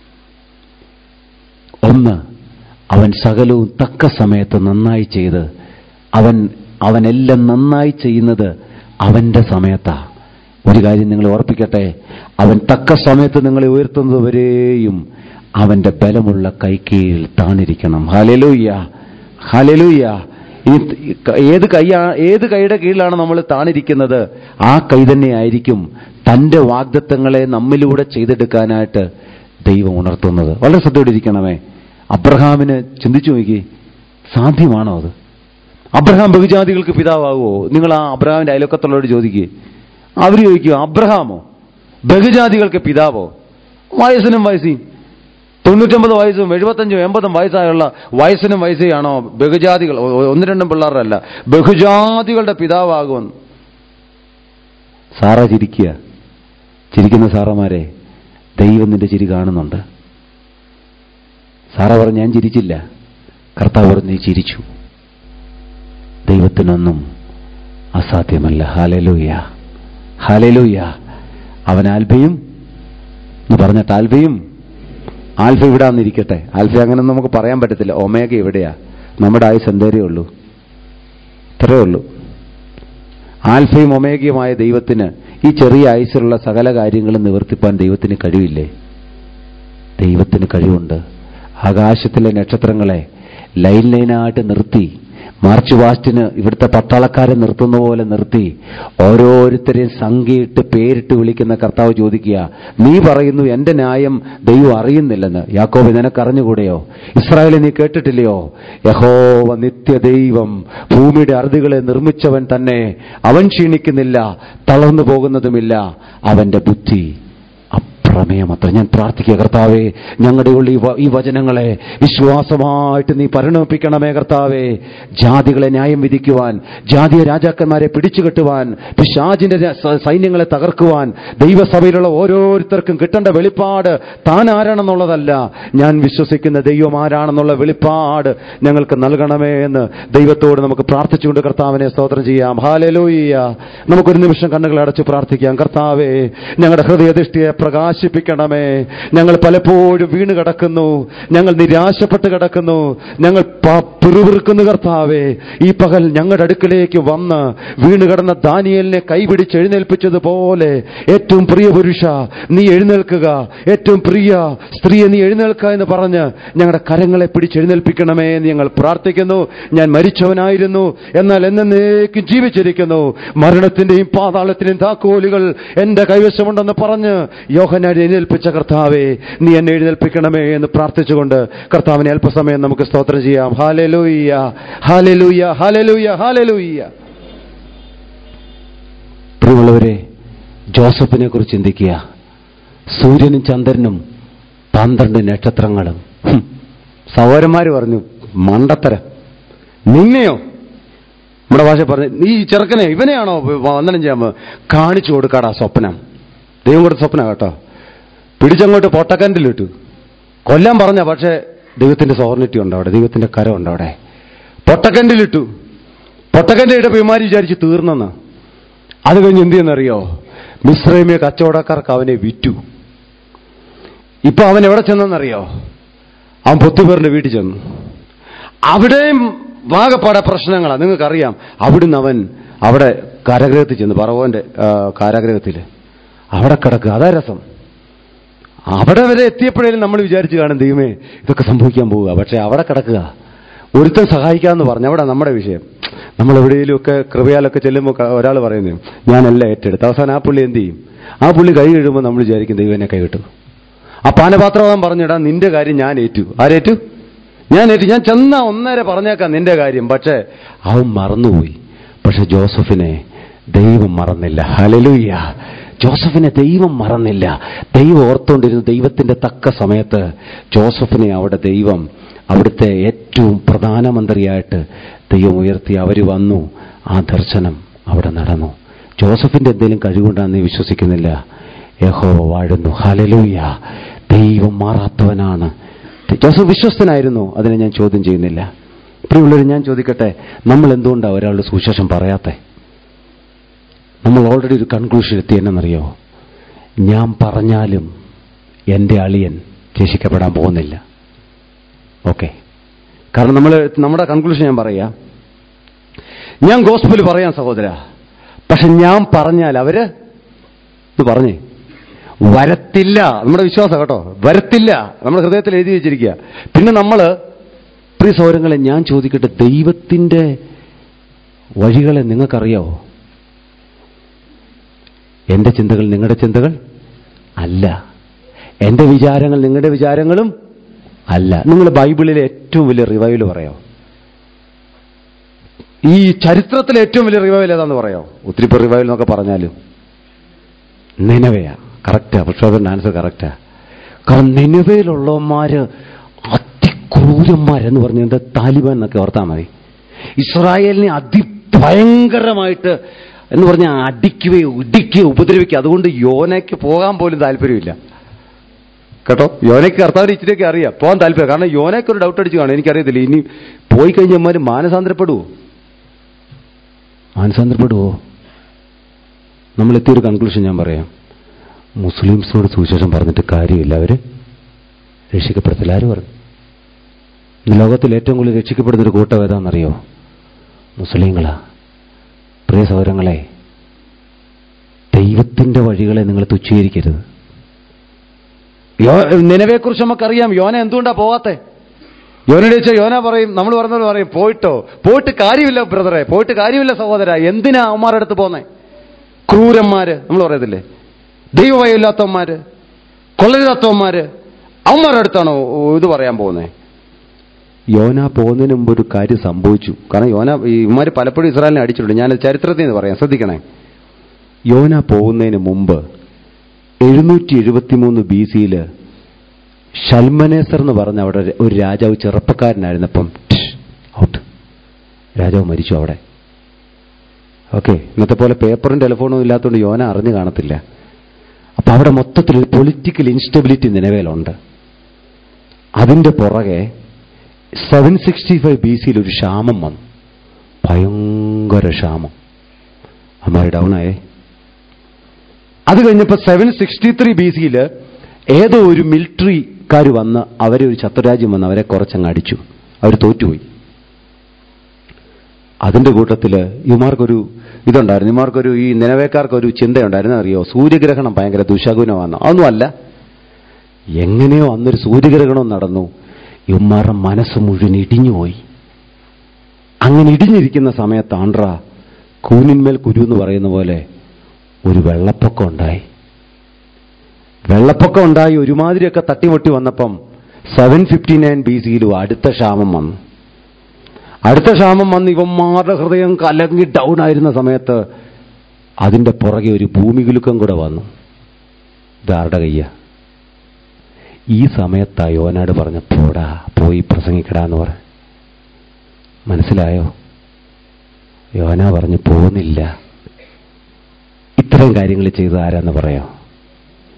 ഒന്ന്, അവൻ സകലവും തക്ക സമയത്ത് നന്നായി ചെയ്ത് അവൻ അവനെല്ലാം നന്നായി ചെയ്യുന്നത് അവന്റെ സമയത്താ. ഒരു കാര്യം നിങ്ങൾ ഓർപ്പിക്കട്ടെ, അവൻ തക്ക സമയത്ത് നിങ്ങളെ ഉയർത്തുന്നത് വരെയും അവന്റെ ബലമുള്ള കൈക്കീഴിൽ താണിരിക്കണം. Hallelujah, hallelujah. ഇനി ഏത് കൈയാ ഏത് കൈയുടെ കീഴിലാണ് നമ്മൾ താണിരിക്കുന്നത്, ആ കൈ തന്നെ ആയിരിക്കും തന്റെ വാഗ്ദത്തങ്ങളെ നമ്മിലൂടെ ചെയ്തെടുക്കാനായിട്ട് ദൈവം ഉണർത്തുന്നത്. വളരെ ശ്രദ്ധയോടെ ഇരിക്കണമേ. അബ്രഹാമിന് ചിന്തിച്ചു നോക്കി, സാധ്യമാണോ അത്? അബ്രഹാം ബഹുജാതികൾക്ക് പിതാവാകുമോ? നിങ്ങൾ ആ അബ്രഹാമിന്റെ അയൽവക്കത്തുള്ളവരോട് ചോദിക്കുക. അവർ ചോദിക്കുക, അബ്രഹാമോ ബഹുജാതികൾക്ക് പിതാവോ? വയസ്സിനും വയസ്സിയും തൊണ്ണൂറ്റൊമ്പത് വയസ്സും എഴുപത്തഞ്ചും എൺപതും വയസ്സായുള്ള വയസ്സിനും വയസ്സാണോ ബഹുജാതികൾ? ഒന്ന് രണ്ടും പിള്ളേരല്ല, ബഹുജാതികളുടെ പിതാവാകുമെന്ന്. സാറ ചിരിക്കുക. ചിരിക്കുന്ന സാറമാരെ, ദൈവം നിന്റെ ചിരി കാണുന്നുണ്ട്. സാറ പറഞ്ഞു, ഞാൻ ചിരിച്ചില്ല. കർത്താവ് പറഞ്ഞു, നീ ചിരിച്ചു. ദൈവത്തിനൊന്നും അസാധ്യമല്ല. Hallelujah, hallelujah. അവൻ ആൽഫയും എന്ന് പറഞ്ഞിട്ട് ആൽഫയും ആൽഫ ഇവിടാന്നിരിക്കട്ടെ. ആൽഫ അങ്ങനെ നമുക്ക് പറയാൻ പറ്റത്തില്ല. ഒമേഗ ഇവിടെയാ. നമ്മുടെ ആയുസ് എന്തേരേ ഉള്ളൂ, ഇത്രയേ ഉള്ളൂ. ആൽഫയും ഒമേഗയുമായ ദൈവത്തിന് ഈ ചെറിയ ആയുസിലുള്ള സകല കാര്യങ്ങളും നിവർത്തിപ്പാൻ ദൈവത്തിന് കഴിവില്ലേ? ദൈവത്തിന് കഴിവുണ്ട്. ആകാശത്തിലെ നക്ഷത്രങ്ങളെ ലൈൻ ലൈനായിട്ട് നിർത്തി, മാർച്ച് പാസ്റ്റിന് ഇവിടുത്തെ പട്ടാളക്കാരെ നിർത്തുന്ന പോലെ നിർത്തി ഓരോരുത്തരെയും സംഖ്യയിട്ട് പേരിട്ട് വിളിക്കുന്ന കർത്താവ് ചോദിക്കുക, നീ പറയുന്നു എന്റെ ന്യായം ദൈവം അറിയുന്നില്ലെന്ന്. യാക്കോബ്, നിനക്കറിഞ്ഞുകൂടെയോ? ഇസ്രായേലിൽ നീ കേട്ടിട്ടില്ലയോ? യഹോവ നിത്യദൈവം, ഭൂമിയുടെ അറുതികളെ നിർമ്മിച്ചവൻ തന്നെ. അവൻ ക്ഷീണിക്കുന്നില്ല, തളർന്നു പോകുന്നതുമില്ല. അവന്റെ ബുദ്ധി പ്രമേയമത്ര. ഞാൻ പ്രാർത്ഥിക്കുക, കർത്താവേ, ഞങ്ങളുടെ ഉള്ളിൽ ഈ വചനങ്ങളെ വിശ്വാസമായിട്ട് നീ പരിണമിപ്പിക്കണമേ. കർത്താവേ, ജാതികളെ ന്യായം വിധിക്കുവാൻ, ജാതീയ രാജാക്കന്മാരെ പിടിച്ചുകെട്ടുവാൻ, പിശാചിന്റെ സൈന്യങ്ങളെ തകർക്കുവാൻ ദൈവസഭയിലുള്ള ഓരോരുത്തർക്കും കിട്ടേണ്ട വെളിപ്പാട് താൻ ആരാണെന്നുള്ളതല്ല, ഞാൻ വിശ്വസിക്കുന്ന ദൈവം ആരാണെന്നുള്ള വെളിപ്പാട് ഞങ്ങൾക്ക് നൽകണമേ എന്ന് ദൈവത്തോട് നമുക്ക് പ്രാർത്ഥിച്ചുകൊണ്ട് കർത്താവിനെ സ്തോത്രം ചെയ്യാം. ഹല്ലേലൂയ. നമുക്കൊരു നിമിഷം കണ്ണുകൾ അടച്ച് പ്രാർത്ഥിക്കാം. കർത്താവേ, ഞങ്ങളുടെ ഹൃദയദൃഷ്ടിയെ പ്രകാശ ണമേ. ഞങ്ങൾ പലപ്പോഴും വീണ് കിടക്കുന്നു, ഞങ്ങൾ നിരാശപ്പെട്ട് കിടക്കുന്നു, ഞങ്ങൾ പിറുപിറുക്കുന്നു. കർത്താവേ, ഈ പകൽ ഞങ്ങളുടെ അടുക്കലേക്ക് വന്ന് വീണ് കിടന്ന ദാനിയേലിനെ കൈപിടിച്ച് എഴുന്നേൽപ്പിച്ചതുപോലെ ഏറ്റവും പ്രിയ പുരുഷ നീ എഴുന്നേൽക്കുക, ഏറ്റവും പ്രിയ സ്ത്രീയെ നീ എഴുന്നേൽക്കുക എന്ന് പറഞ്ഞ് ഞങ്ങളുടെ കരങ്ങളെ പിടിച്ചെഴുന്നേൽപ്പിക്കണമേ എന്ന് ഞങ്ങൾ പ്രാർത്ഥിക്കുന്നു. ഞാൻ മരിച്ചവനായിരുന്നു, എന്നാൽ എന്നേക്കും ജീവിച്ചിരിക്കുന്നു. മരണത്തിന്റെയും പാതാളത്തിന്റെയും താക്കോലുകൾ എന്റെ കൈവശമുണ്ടെന്ന് പറഞ്ഞ് യോഹന്നാൻ എഴുന്നേൽപ്പിച്ച കർത്താവേ, നീ എന്നെ എഴുന്നേൽപ്പിക്കണമേ എന്ന് പ്രാർത്ഥിച്ചുകൊണ്ട് കർത്താവിനെ അല്പസമയം നമുക്ക് സ്തോത്രം ചെയ്യാം. Hallelujah, hallelujah, hallelujah, hallelujah. പ്രിയമുള്ളവരെ, ജോസഫിനെ കുറിച്ച് ചിന്തിക്കുക. സൂര്യനും ചന്ദ്രനും പന്ത്രണ്ട് നക്ഷത്രങ്ങളും. സഹോദരന്മാര് പറഞ്ഞു, മണ്ടത്തരം. നിന്നെയോ, നമ്മുടെ ഭാഷ പറഞ്ഞു, നീ ചെറുക്കനെ ഇവനെയാണോ വന്ദനം ചെയ്യാൻ? കാണിച്ചു കൊടുക്കാടാ സ്വപ്നം. ദൈവം കൊടുത്ത സ്വപ്നം കേട്ടോ. പിടിച്ചങ്ങോട്ട് പൊട്ടക്കൻറ്റിലിട്ടു. കൊല്ലാൻ പറഞ്ഞ, പക്ഷേ ദൈവത്തിന്റെ സോർണിറ്റി ഉണ്ട് അവിടെ, ദൈവത്തിന്റെ കരം ഉണ്ട് അവിടെ. പൊട്ടക്കൻറ്റിലിട്ടു. പൊട്ടക്കൻ്റെ ഇടപ്പ് ഇമാര് വിചാരിച്ച് തീർന്നെന്ന്. അത് കഴിഞ്ഞ് എന്ത് ചെയ്യുന്നറിയോ? മിസ്രൈമിയ കച്ചവടക്കാർക്ക് അവനെ വിറ്റു. ഇപ്പൊ അവൻ എവിടെ ചെന്നെന്നറിയോ? അവൻ പൊത്തിപ്പേറിന്റെ വീട്ടിൽ ചെന്നു. അവിടെയും വാഗപ്പാടെ പ്രശ്നങ്ങളാണ്, നിങ്ങൾക്കറിയാം. അവിടുന്ന് അവൻ അവിടെ കാരാഗ്രഹത്തിൽ ചെന്നു, ഫറവോന്റെ കാരാഗ്രഹത്തിൽ അവിടെ കിടക്കുക. അതാ രസം. അവിടെ വരെ എത്തിയപ്പോഴേലും നമ്മൾ വിചാരിച്ചു കാണും, ദൈവമേ ഇതൊക്കെ സംഭവിക്കാൻ പോവുക. പക്ഷെ അവിടെ കിടക്കുക, ഒരുത്തൻ സഹായിക്കാമെന്ന് പറഞ്ഞു. അവിടെ നമ്മുടെ വിഷയം. നമ്മൾ എവിടെയെങ്കിലുമൊക്കെ കൃപയാലൊക്കെ ചെല്ലുമ്പോൾ ഒരാൾ പറയുന്നു ഞാനെല്ലാം ഏറ്റെടുത്ത്. അവസാനം ആ പുള്ളി എന്ത് ചെയ്യും? ആ പുള്ളി കൈ കഴിയുമ്പോൾ നമ്മൾ വിചാരിക്കും ദൈവം എന്നെ കൈ കിട്ടും. ആ പാനപാത്രവാദം പറഞ്ഞിടാ, നിന്റെ കാര്യം ഞാൻ ഏറ്റു. ആരേറ്റു? ഞാൻ ഏറ്റു. ഞാൻ ചെന്ന ഒന്നര പറഞ്ഞേക്കാം നിന്റെ കാര്യം. പക്ഷേ അവൻ മറന്നുപോയി. പക്ഷെ ജോസഫിനെ ദൈവം മറന്നില്ല. ഹല്ലേലൂയ. ജോസഫിനെ ദൈവം മറന്നില്ല. ദൈവം ഓർത്തുകൊണ്ടിരുന്നു. ദൈവത്തിന്റെ തക്ക സമയത്ത് ജോസഫിനെ അവിടെ ദൈവം അവിടുത്തെ ഏറ്റവും പ്രധാനമന്ത്രിയായിട്ട് ദൈവം ഉയർത്തി. അവർ വന്നു, ആ ദർശനം അവിടെ നടന്നു. ജോസഫിന്റെ എന്തെങ്കിലും കഴിവുണ്ടാണെന്ന് വിശ്വസിക്കുന്നില്ല. യഹോവ വാഴുന്നു. ഹല്ലേലൂയ. ദൈവം മാറാത്തവനാണ്. ജോസഫ് വിശ്വസ്തനായിരുന്നു, അതിനെ ഞാൻ ചോദ്യം ചെയ്യുന്നില്ല. പ്രിയമുള്ളവർ, ഞാൻ ചോദിക്കട്ടെ, നമ്മൾ എന്തുകൊണ്ടാണ് ഒരാളുടെ സുവിശേഷം പറയാത്തെ? നമ്മൾ ഓൾറെഡി ഒരു കൺക്ലൂഷൻ എത്തി. എന്നറിയോ? ഞാൻ പറഞ്ഞാലും എൻ്റെ അളിയൻ രക്ഷിക്കപ്പെടാൻ പോകുന്നില്ല. ഓക്കെ, കാരണം നമ്മൾ നമ്മുടെ കൺക്ലൂഷൻ ഞാൻ പറയാം. ഞാൻ ഗോസ്പൽ പറയാം സഹോദര, പക്ഷെ ഞാൻ പറഞ്ഞാൽ അവര് ഇത് പറഞ്ഞേ വരത്തില്ല. നമ്മുടെ വിശ്വാസം കേട്ടോ, വരത്തില്ല. നമ്മുടെ ഹൃദയത്തിൽ എഴുതി വെച്ചിരിക്കുക. പിന്നെ നമ്മൾ, പ്രിയ സഹോദരങ്ങളെ, ഞാൻ ചോദിക്കട്ടെ, ദൈവത്തിന്റെ വഴികളെ നിങ്ങൾക്കറിയാവോ? എന്റെ ചിന്തകൾ നിങ്ങളുടെ ചിന്തകൾ അല്ല, എന്റെ വിചാരങ്ങൾ നിങ്ങളുടെ വിചാരങ്ങളും അല്ല. നിങ്ങൾ ബൈബിളിലെ ഏറ്റവും വലിയ റിവൈവൽ പറയോ? ഈ ചരിത്രത്തിലെ ഏറ്റവും വലിയ റിവൈവൽ ഏതാന്ന് പറയോ? ഒത്തിരി പേർ റിവൈവൽ എന്നൊക്കെ പറഞ്ഞാലും നിനവയാ. കറക്റ്റാ, പക്ഷോദരൻ്റെ ആൻസർ കറക്റ്റാ. കാരണം നിനവയിലുള്ളവന്മാര് അതിക്രൂരന്മാരെന്ന് പറഞ്ഞ എന്താ? താലിബാൻ എന്നൊക്കെ ഓർത്താൽ മതി. ഇസ്രായേലിനെ അതിഭയങ്കരമായിട്ട് എന്ന് പറഞ്ഞാൽ അടിക്കുകയോ ഇടിക്കുകയോ ഉപദ്രവിക്കുക. അതുകൊണ്ട് യോനയ്ക്ക് പോകാൻ പോലും താല്പര്യമില്ല കേട്ടോ. യോനയ്ക്ക് കർത്താവിന് ഇച്ചിരിയൊക്കെ അറിയാം, പോകാൻ താല്പര്യം. കാരണം യോനയ്ക്ക് ഒരു ഡൗട്ട് അടിച്ചു കാണും, എനിക്കറിയത്തില്ല. ഇനി പോയി കഴിഞ്ഞമാര് മാനസാന്തരപ്പെടുവോ? മാനസാന്തരപ്പെടുവോ? നമ്മൾ എത്തിയൊരു കൺക്ലൂഷൻ ഞാൻ പറയാം. മുസ്ലിംസിനോട് സുവിശേഷം പറഞ്ഞിട്ട് കാര്യമില്ല, അവര് രക്ഷിക്കപ്പെടത്തില്ല. ആര് പറഞ്ഞു? ലോകത്തിൽ ഏറ്റവും കൂടുതൽ രക്ഷിക്കപ്പെടുന്നൊരു കൂട്ടം ഏതാണെന്നറിയോ? മുസ്ലിങ്ങളാ. പ്രിയ സഹോദരങ്ങളെ, ദൈവത്തിന്റെ വഴികളെ നിങ്ങൾ തുച്ഛീകരിക്കരുത്. നിനവെക്കുറിച്ച് നമുക്കറിയാം. യോന എന്തുകൊണ്ടാ പോകാത്തെ? യോനോട് ചോദിച്ചാൽ യോന പറയും, നമ്മൾ പറഞ്ഞവർ പറയും, പോയിട്ടോ പോയിട്ട് കാര്യമില്ല ബ്രദറെ, പോയിട്ട് കാര്യമില്ല സഹോദര. എന്തിനാ അവന്മാരുടെ അടുത്ത് പോന്നേ? ക്രൂരന്മാര് നമ്മൾ പറയത്തില്ലേ, ദൈവഭയമില്ലാത്തവന്മാര്, കൊള്ളരുതാത്തവന്മാര്, അവന്മാരുടെ അടുത്താണോ ഇത് പറയാൻ പോകുന്നേ? യോന പോകുന്നതിന് മുമ്പ് ഒരു കാര്യം സംഭവിച്ചു. കാരണം യോന ഇവന്മാർ പലപ്പോഴും ഇസ്രായേലിനെ അടിച്ചിട്ടുണ്ട്. ഞാൻ ചരിത്രത്തിൽ നിന്ന് പറയാം, ശ്രദ്ധിക്കണേ. യോന പോകുന്നതിന് മുമ്പ് എഴുന്നൂറ്റി എഴുപത്തി മൂന്ന് ബി സിയില് ഷൽമനേസർ എന്ന് പറഞ്ഞ അവിടെ ഒരു രാജാവ് ചെറുപ്പക്കാരനായിരുന്നപ്പം ഔട്ട്, രാജാവ് മരിച്ചു അവിടെ. ഓക്കെ, ഇന്നത്തെ പോലെ പേപ്പറും ടെലിഫോണും ഇല്ലാത്തതുകൊണ്ട് യോന അറിഞ്ഞു കാണത്തില്ല. അപ്പൊ അവിടെ മൊത്തത്തിലൊരു പൊളിറ്റിക്കൽ ഇൻസ്റ്റബിലിറ്റി നിലവിലുണ്ട്. അതിന്റെ പുറകെ സെവൻ സിക്സ്റ്റി ഫൈവ് ബി സിയിൽ ഒരു ക്ഷാമം വന്നു, ഭയങ്കര ക്ഷാമം. അമ്മാരി ഡൗൺ ആയേ. അത് കഴിഞ്ഞപ്പോൾ സെവൻ സിക്സ്റ്റി ത്രീ ബി സിയിൽ ഏതോ ഒരു മിലിറ്ററിക്കാർ വന്ന് അവരെ ഒരു ശത്രുരാജ്യം വന്ന് അവരെ കുറച്ചങ്ങ് അടിച്ചു, അവർ തോറ്റുപോയി. അതിന്റെ കൂട്ടത്തില് ഇവന്മാർക്കൊരു ഇതുണ്ടായിരുന്നു, ഇവന്മാർക്കൊരു ഈ നിലവേക്കാർക്കൊരു ചിന്തയുണ്ടായിരുന്നു, അറിയോ? സൂര്യഗ്രഹണം ഭയങ്കര ദുശകുനമാണ്. അതൊന്നുമല്ല, എങ്ങനെയോ അന്നൊരു സൂര്യഗ്രഹണം നടന്നു. ഇവന്മാരുടെ മനസ്സ് മുഴുവൻ ഇടിഞ്ഞുപോയി. അങ്ങനെ ഇടിഞ്ഞിരിക്കുന്ന സമയത്ത് ആണ്ട്ര കൂനിന്മേൽ കുരു എന്ന് പറയുന്ന പോലെ ഒരു വെള്ളപ്പൊക്കം ഉണ്ടായി. വെള്ളപ്പൊക്കം ഉണ്ടായി ഒരുമാതിരിയൊക്കെ തട്ടിമുട്ടി വന്നപ്പം സെവൻ ഫിഫ്റ്റി നയൻ ബി സിയിലും അടുത്ത ക്ഷാമം വന്നു. അടുത്ത ക്ഷാമം വന്ന് ഇവന്മാരുടെ ഹൃദയം കലങ്ങി ഡൗൺ ആയിരുന്ന സമയത്ത് അതിന്റെ പുറകെ ഒരു ഭൂമികുലുക്കം കൂടെ വന്നു. ഇതാരുടെ കയ്യ? ഈ സമയത്താ യോനാട് പറഞ്ഞ പോടാ പോയി പ്രസംഗിക്കടാന്ന് പറ. മനസ്സിലായോ? യോന പറഞ്ഞു പോകുന്നില്ല. ഇത്തരം കാര്യങ്ങൾ ചെയ്ത് ആരാന്ന് പറയോ?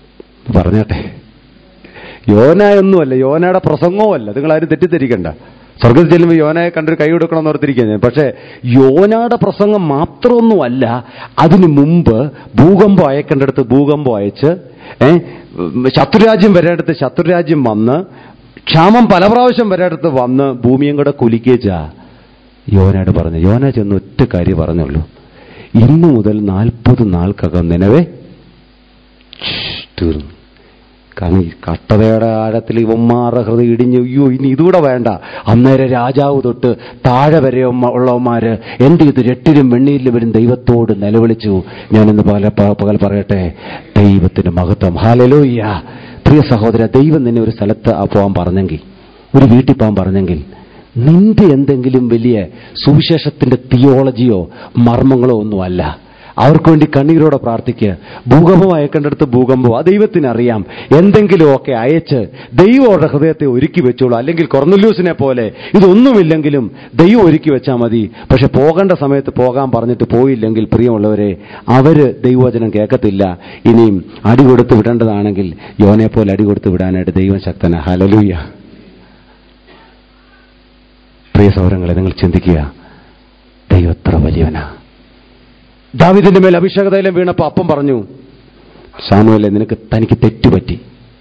പറഞ്ഞോട്ടെ, യോനായൊന്നുമല്ല, യോനയുടെ പ്രസംഗവും അല്ല. നിങ്ങൾ ആരും തെറ്റിദ്ധരിക്കണ്ട. സ്വർഗത്തിൽ ചെല്ലുമ്പോൾ യോനയെ കണ്ടൊരു കൈ കൊടുക്കണമെന്ന് ഓർത്തിരിക്കുകയാണ് ഞാൻ. പക്ഷേ യോനയുടെ പ്രസംഗം മാത്രമൊന്നുമല്ല, അതിനു മുമ്പ് ഭൂകമ്പം അയക്കേണ്ടടുത്ത് ഭൂകമ്പം അയച്ച്, ഏഹ് ശത്രുരാജ്യം വരേണ്ടടുത്ത് ശത്രുരാജ്യം വന്ന്, ക്ഷാമം പല പ്രാവശ്യം വരേണ്ടടുത്ത് വന്ന് ഭൂമിയും കൂടെ കുലുക്കിയേച്ചാ യോനയോട് പറഞ്ഞു. യോന ചെന്ന് ഒറ്റ കാര്യം പറഞ്ഞുള്ളൂ, ഇന്നു മുതൽ നാൽപ്പത് നാൾക്കകം നിനവേ തീർന്നു. കാരണം ഈ കട്ടതയുടെ ആഴത്തിൽ ഇവന്മാരുടെ ഹൃദയം ഇടിഞ്ഞു, അയ്യോ ഇനി ഇതുകൂടെ വേണ്ട. അന്നേരം രാജാവ് തൊട്ട് താഴെ വരെ ഉള്ളവന്മാര് എന്ത് ചെയ്തു? രട്ടിലും വെണ്ണീരിലും വരും ദൈവത്തോട് നിലവിളിച്ചു. ഞാനിന്ന് പകൽ പകൽ പറയട്ടെ, ദൈവത്തിന് മഹത്വം. ഹല്ലേലൂയ. പ്രിയ സഹോദര, ദൈവം നിന്നെ ഒരു സ്ഥലത്ത് പോകാൻ പറഞ്ഞെങ്കിൽ, ഒരു വീട്ടിൽ പോകാൻ പറഞ്ഞെങ്കിൽ, നിന്റെ എന്തെങ്കിലും വലിയ സുവിശേഷത്തിന്റെ തിയോളജിയോ മർമ്മങ്ങളോ ഒന്നുമല്ല. അവർക്ക് വേണ്ടി കണ്ണീരോടെ പ്രാർത്ഥിക്കുക. ഭൂകമ്പം അയക്കേണ്ടടുത്ത് ഭൂകമ്പം, ആ ദൈവത്തിനറിയാം. എന്തെങ്കിലുമൊക്കെ അയച്ച് ദൈവം അവരുടെ ഹൃദയത്തെ ഒരുക്കി വെച്ചോളൂ. അല്ലെങ്കിൽ കൊർന്നല്യൂസിനെ പോലെ ഇതൊന്നുമില്ലെങ്കിലും ദൈവം ഒരുക്കി വെച്ചാൽ മതി. പക്ഷെ പോകേണ്ട സമയത്ത് പോകാൻ പറഞ്ഞിട്ട് പോയില്ലെങ്കിൽ, പ്രിയമുള്ളവരെ, അവര് ദൈവവചനം കേൾക്കത്തില്ല. ഇനിയും അടി കൊടുത്ത് വിടേണ്ടതാണെങ്കിൽ യോനെ പോലെ അടി കൊടുത്ത് വിടാനായിട്ട് ദൈവം ശക്തനാ. ഹല്ലേലൂയ. പ്രിയ സഹോദരങ്ങളെ, നിങ്ങൾ ചിന്തിക്കുക, ദൈവം എത്ര വലിയവനാ. ദാവീദിന്റെ മേൽ അഭിഷേകതൈലം വീണപ്പോൾ അപ്പം പറഞ്ഞു, ശമൂവേലേ, നിനക്ക് തനിക്ക് തെറ്റുപറ്റി.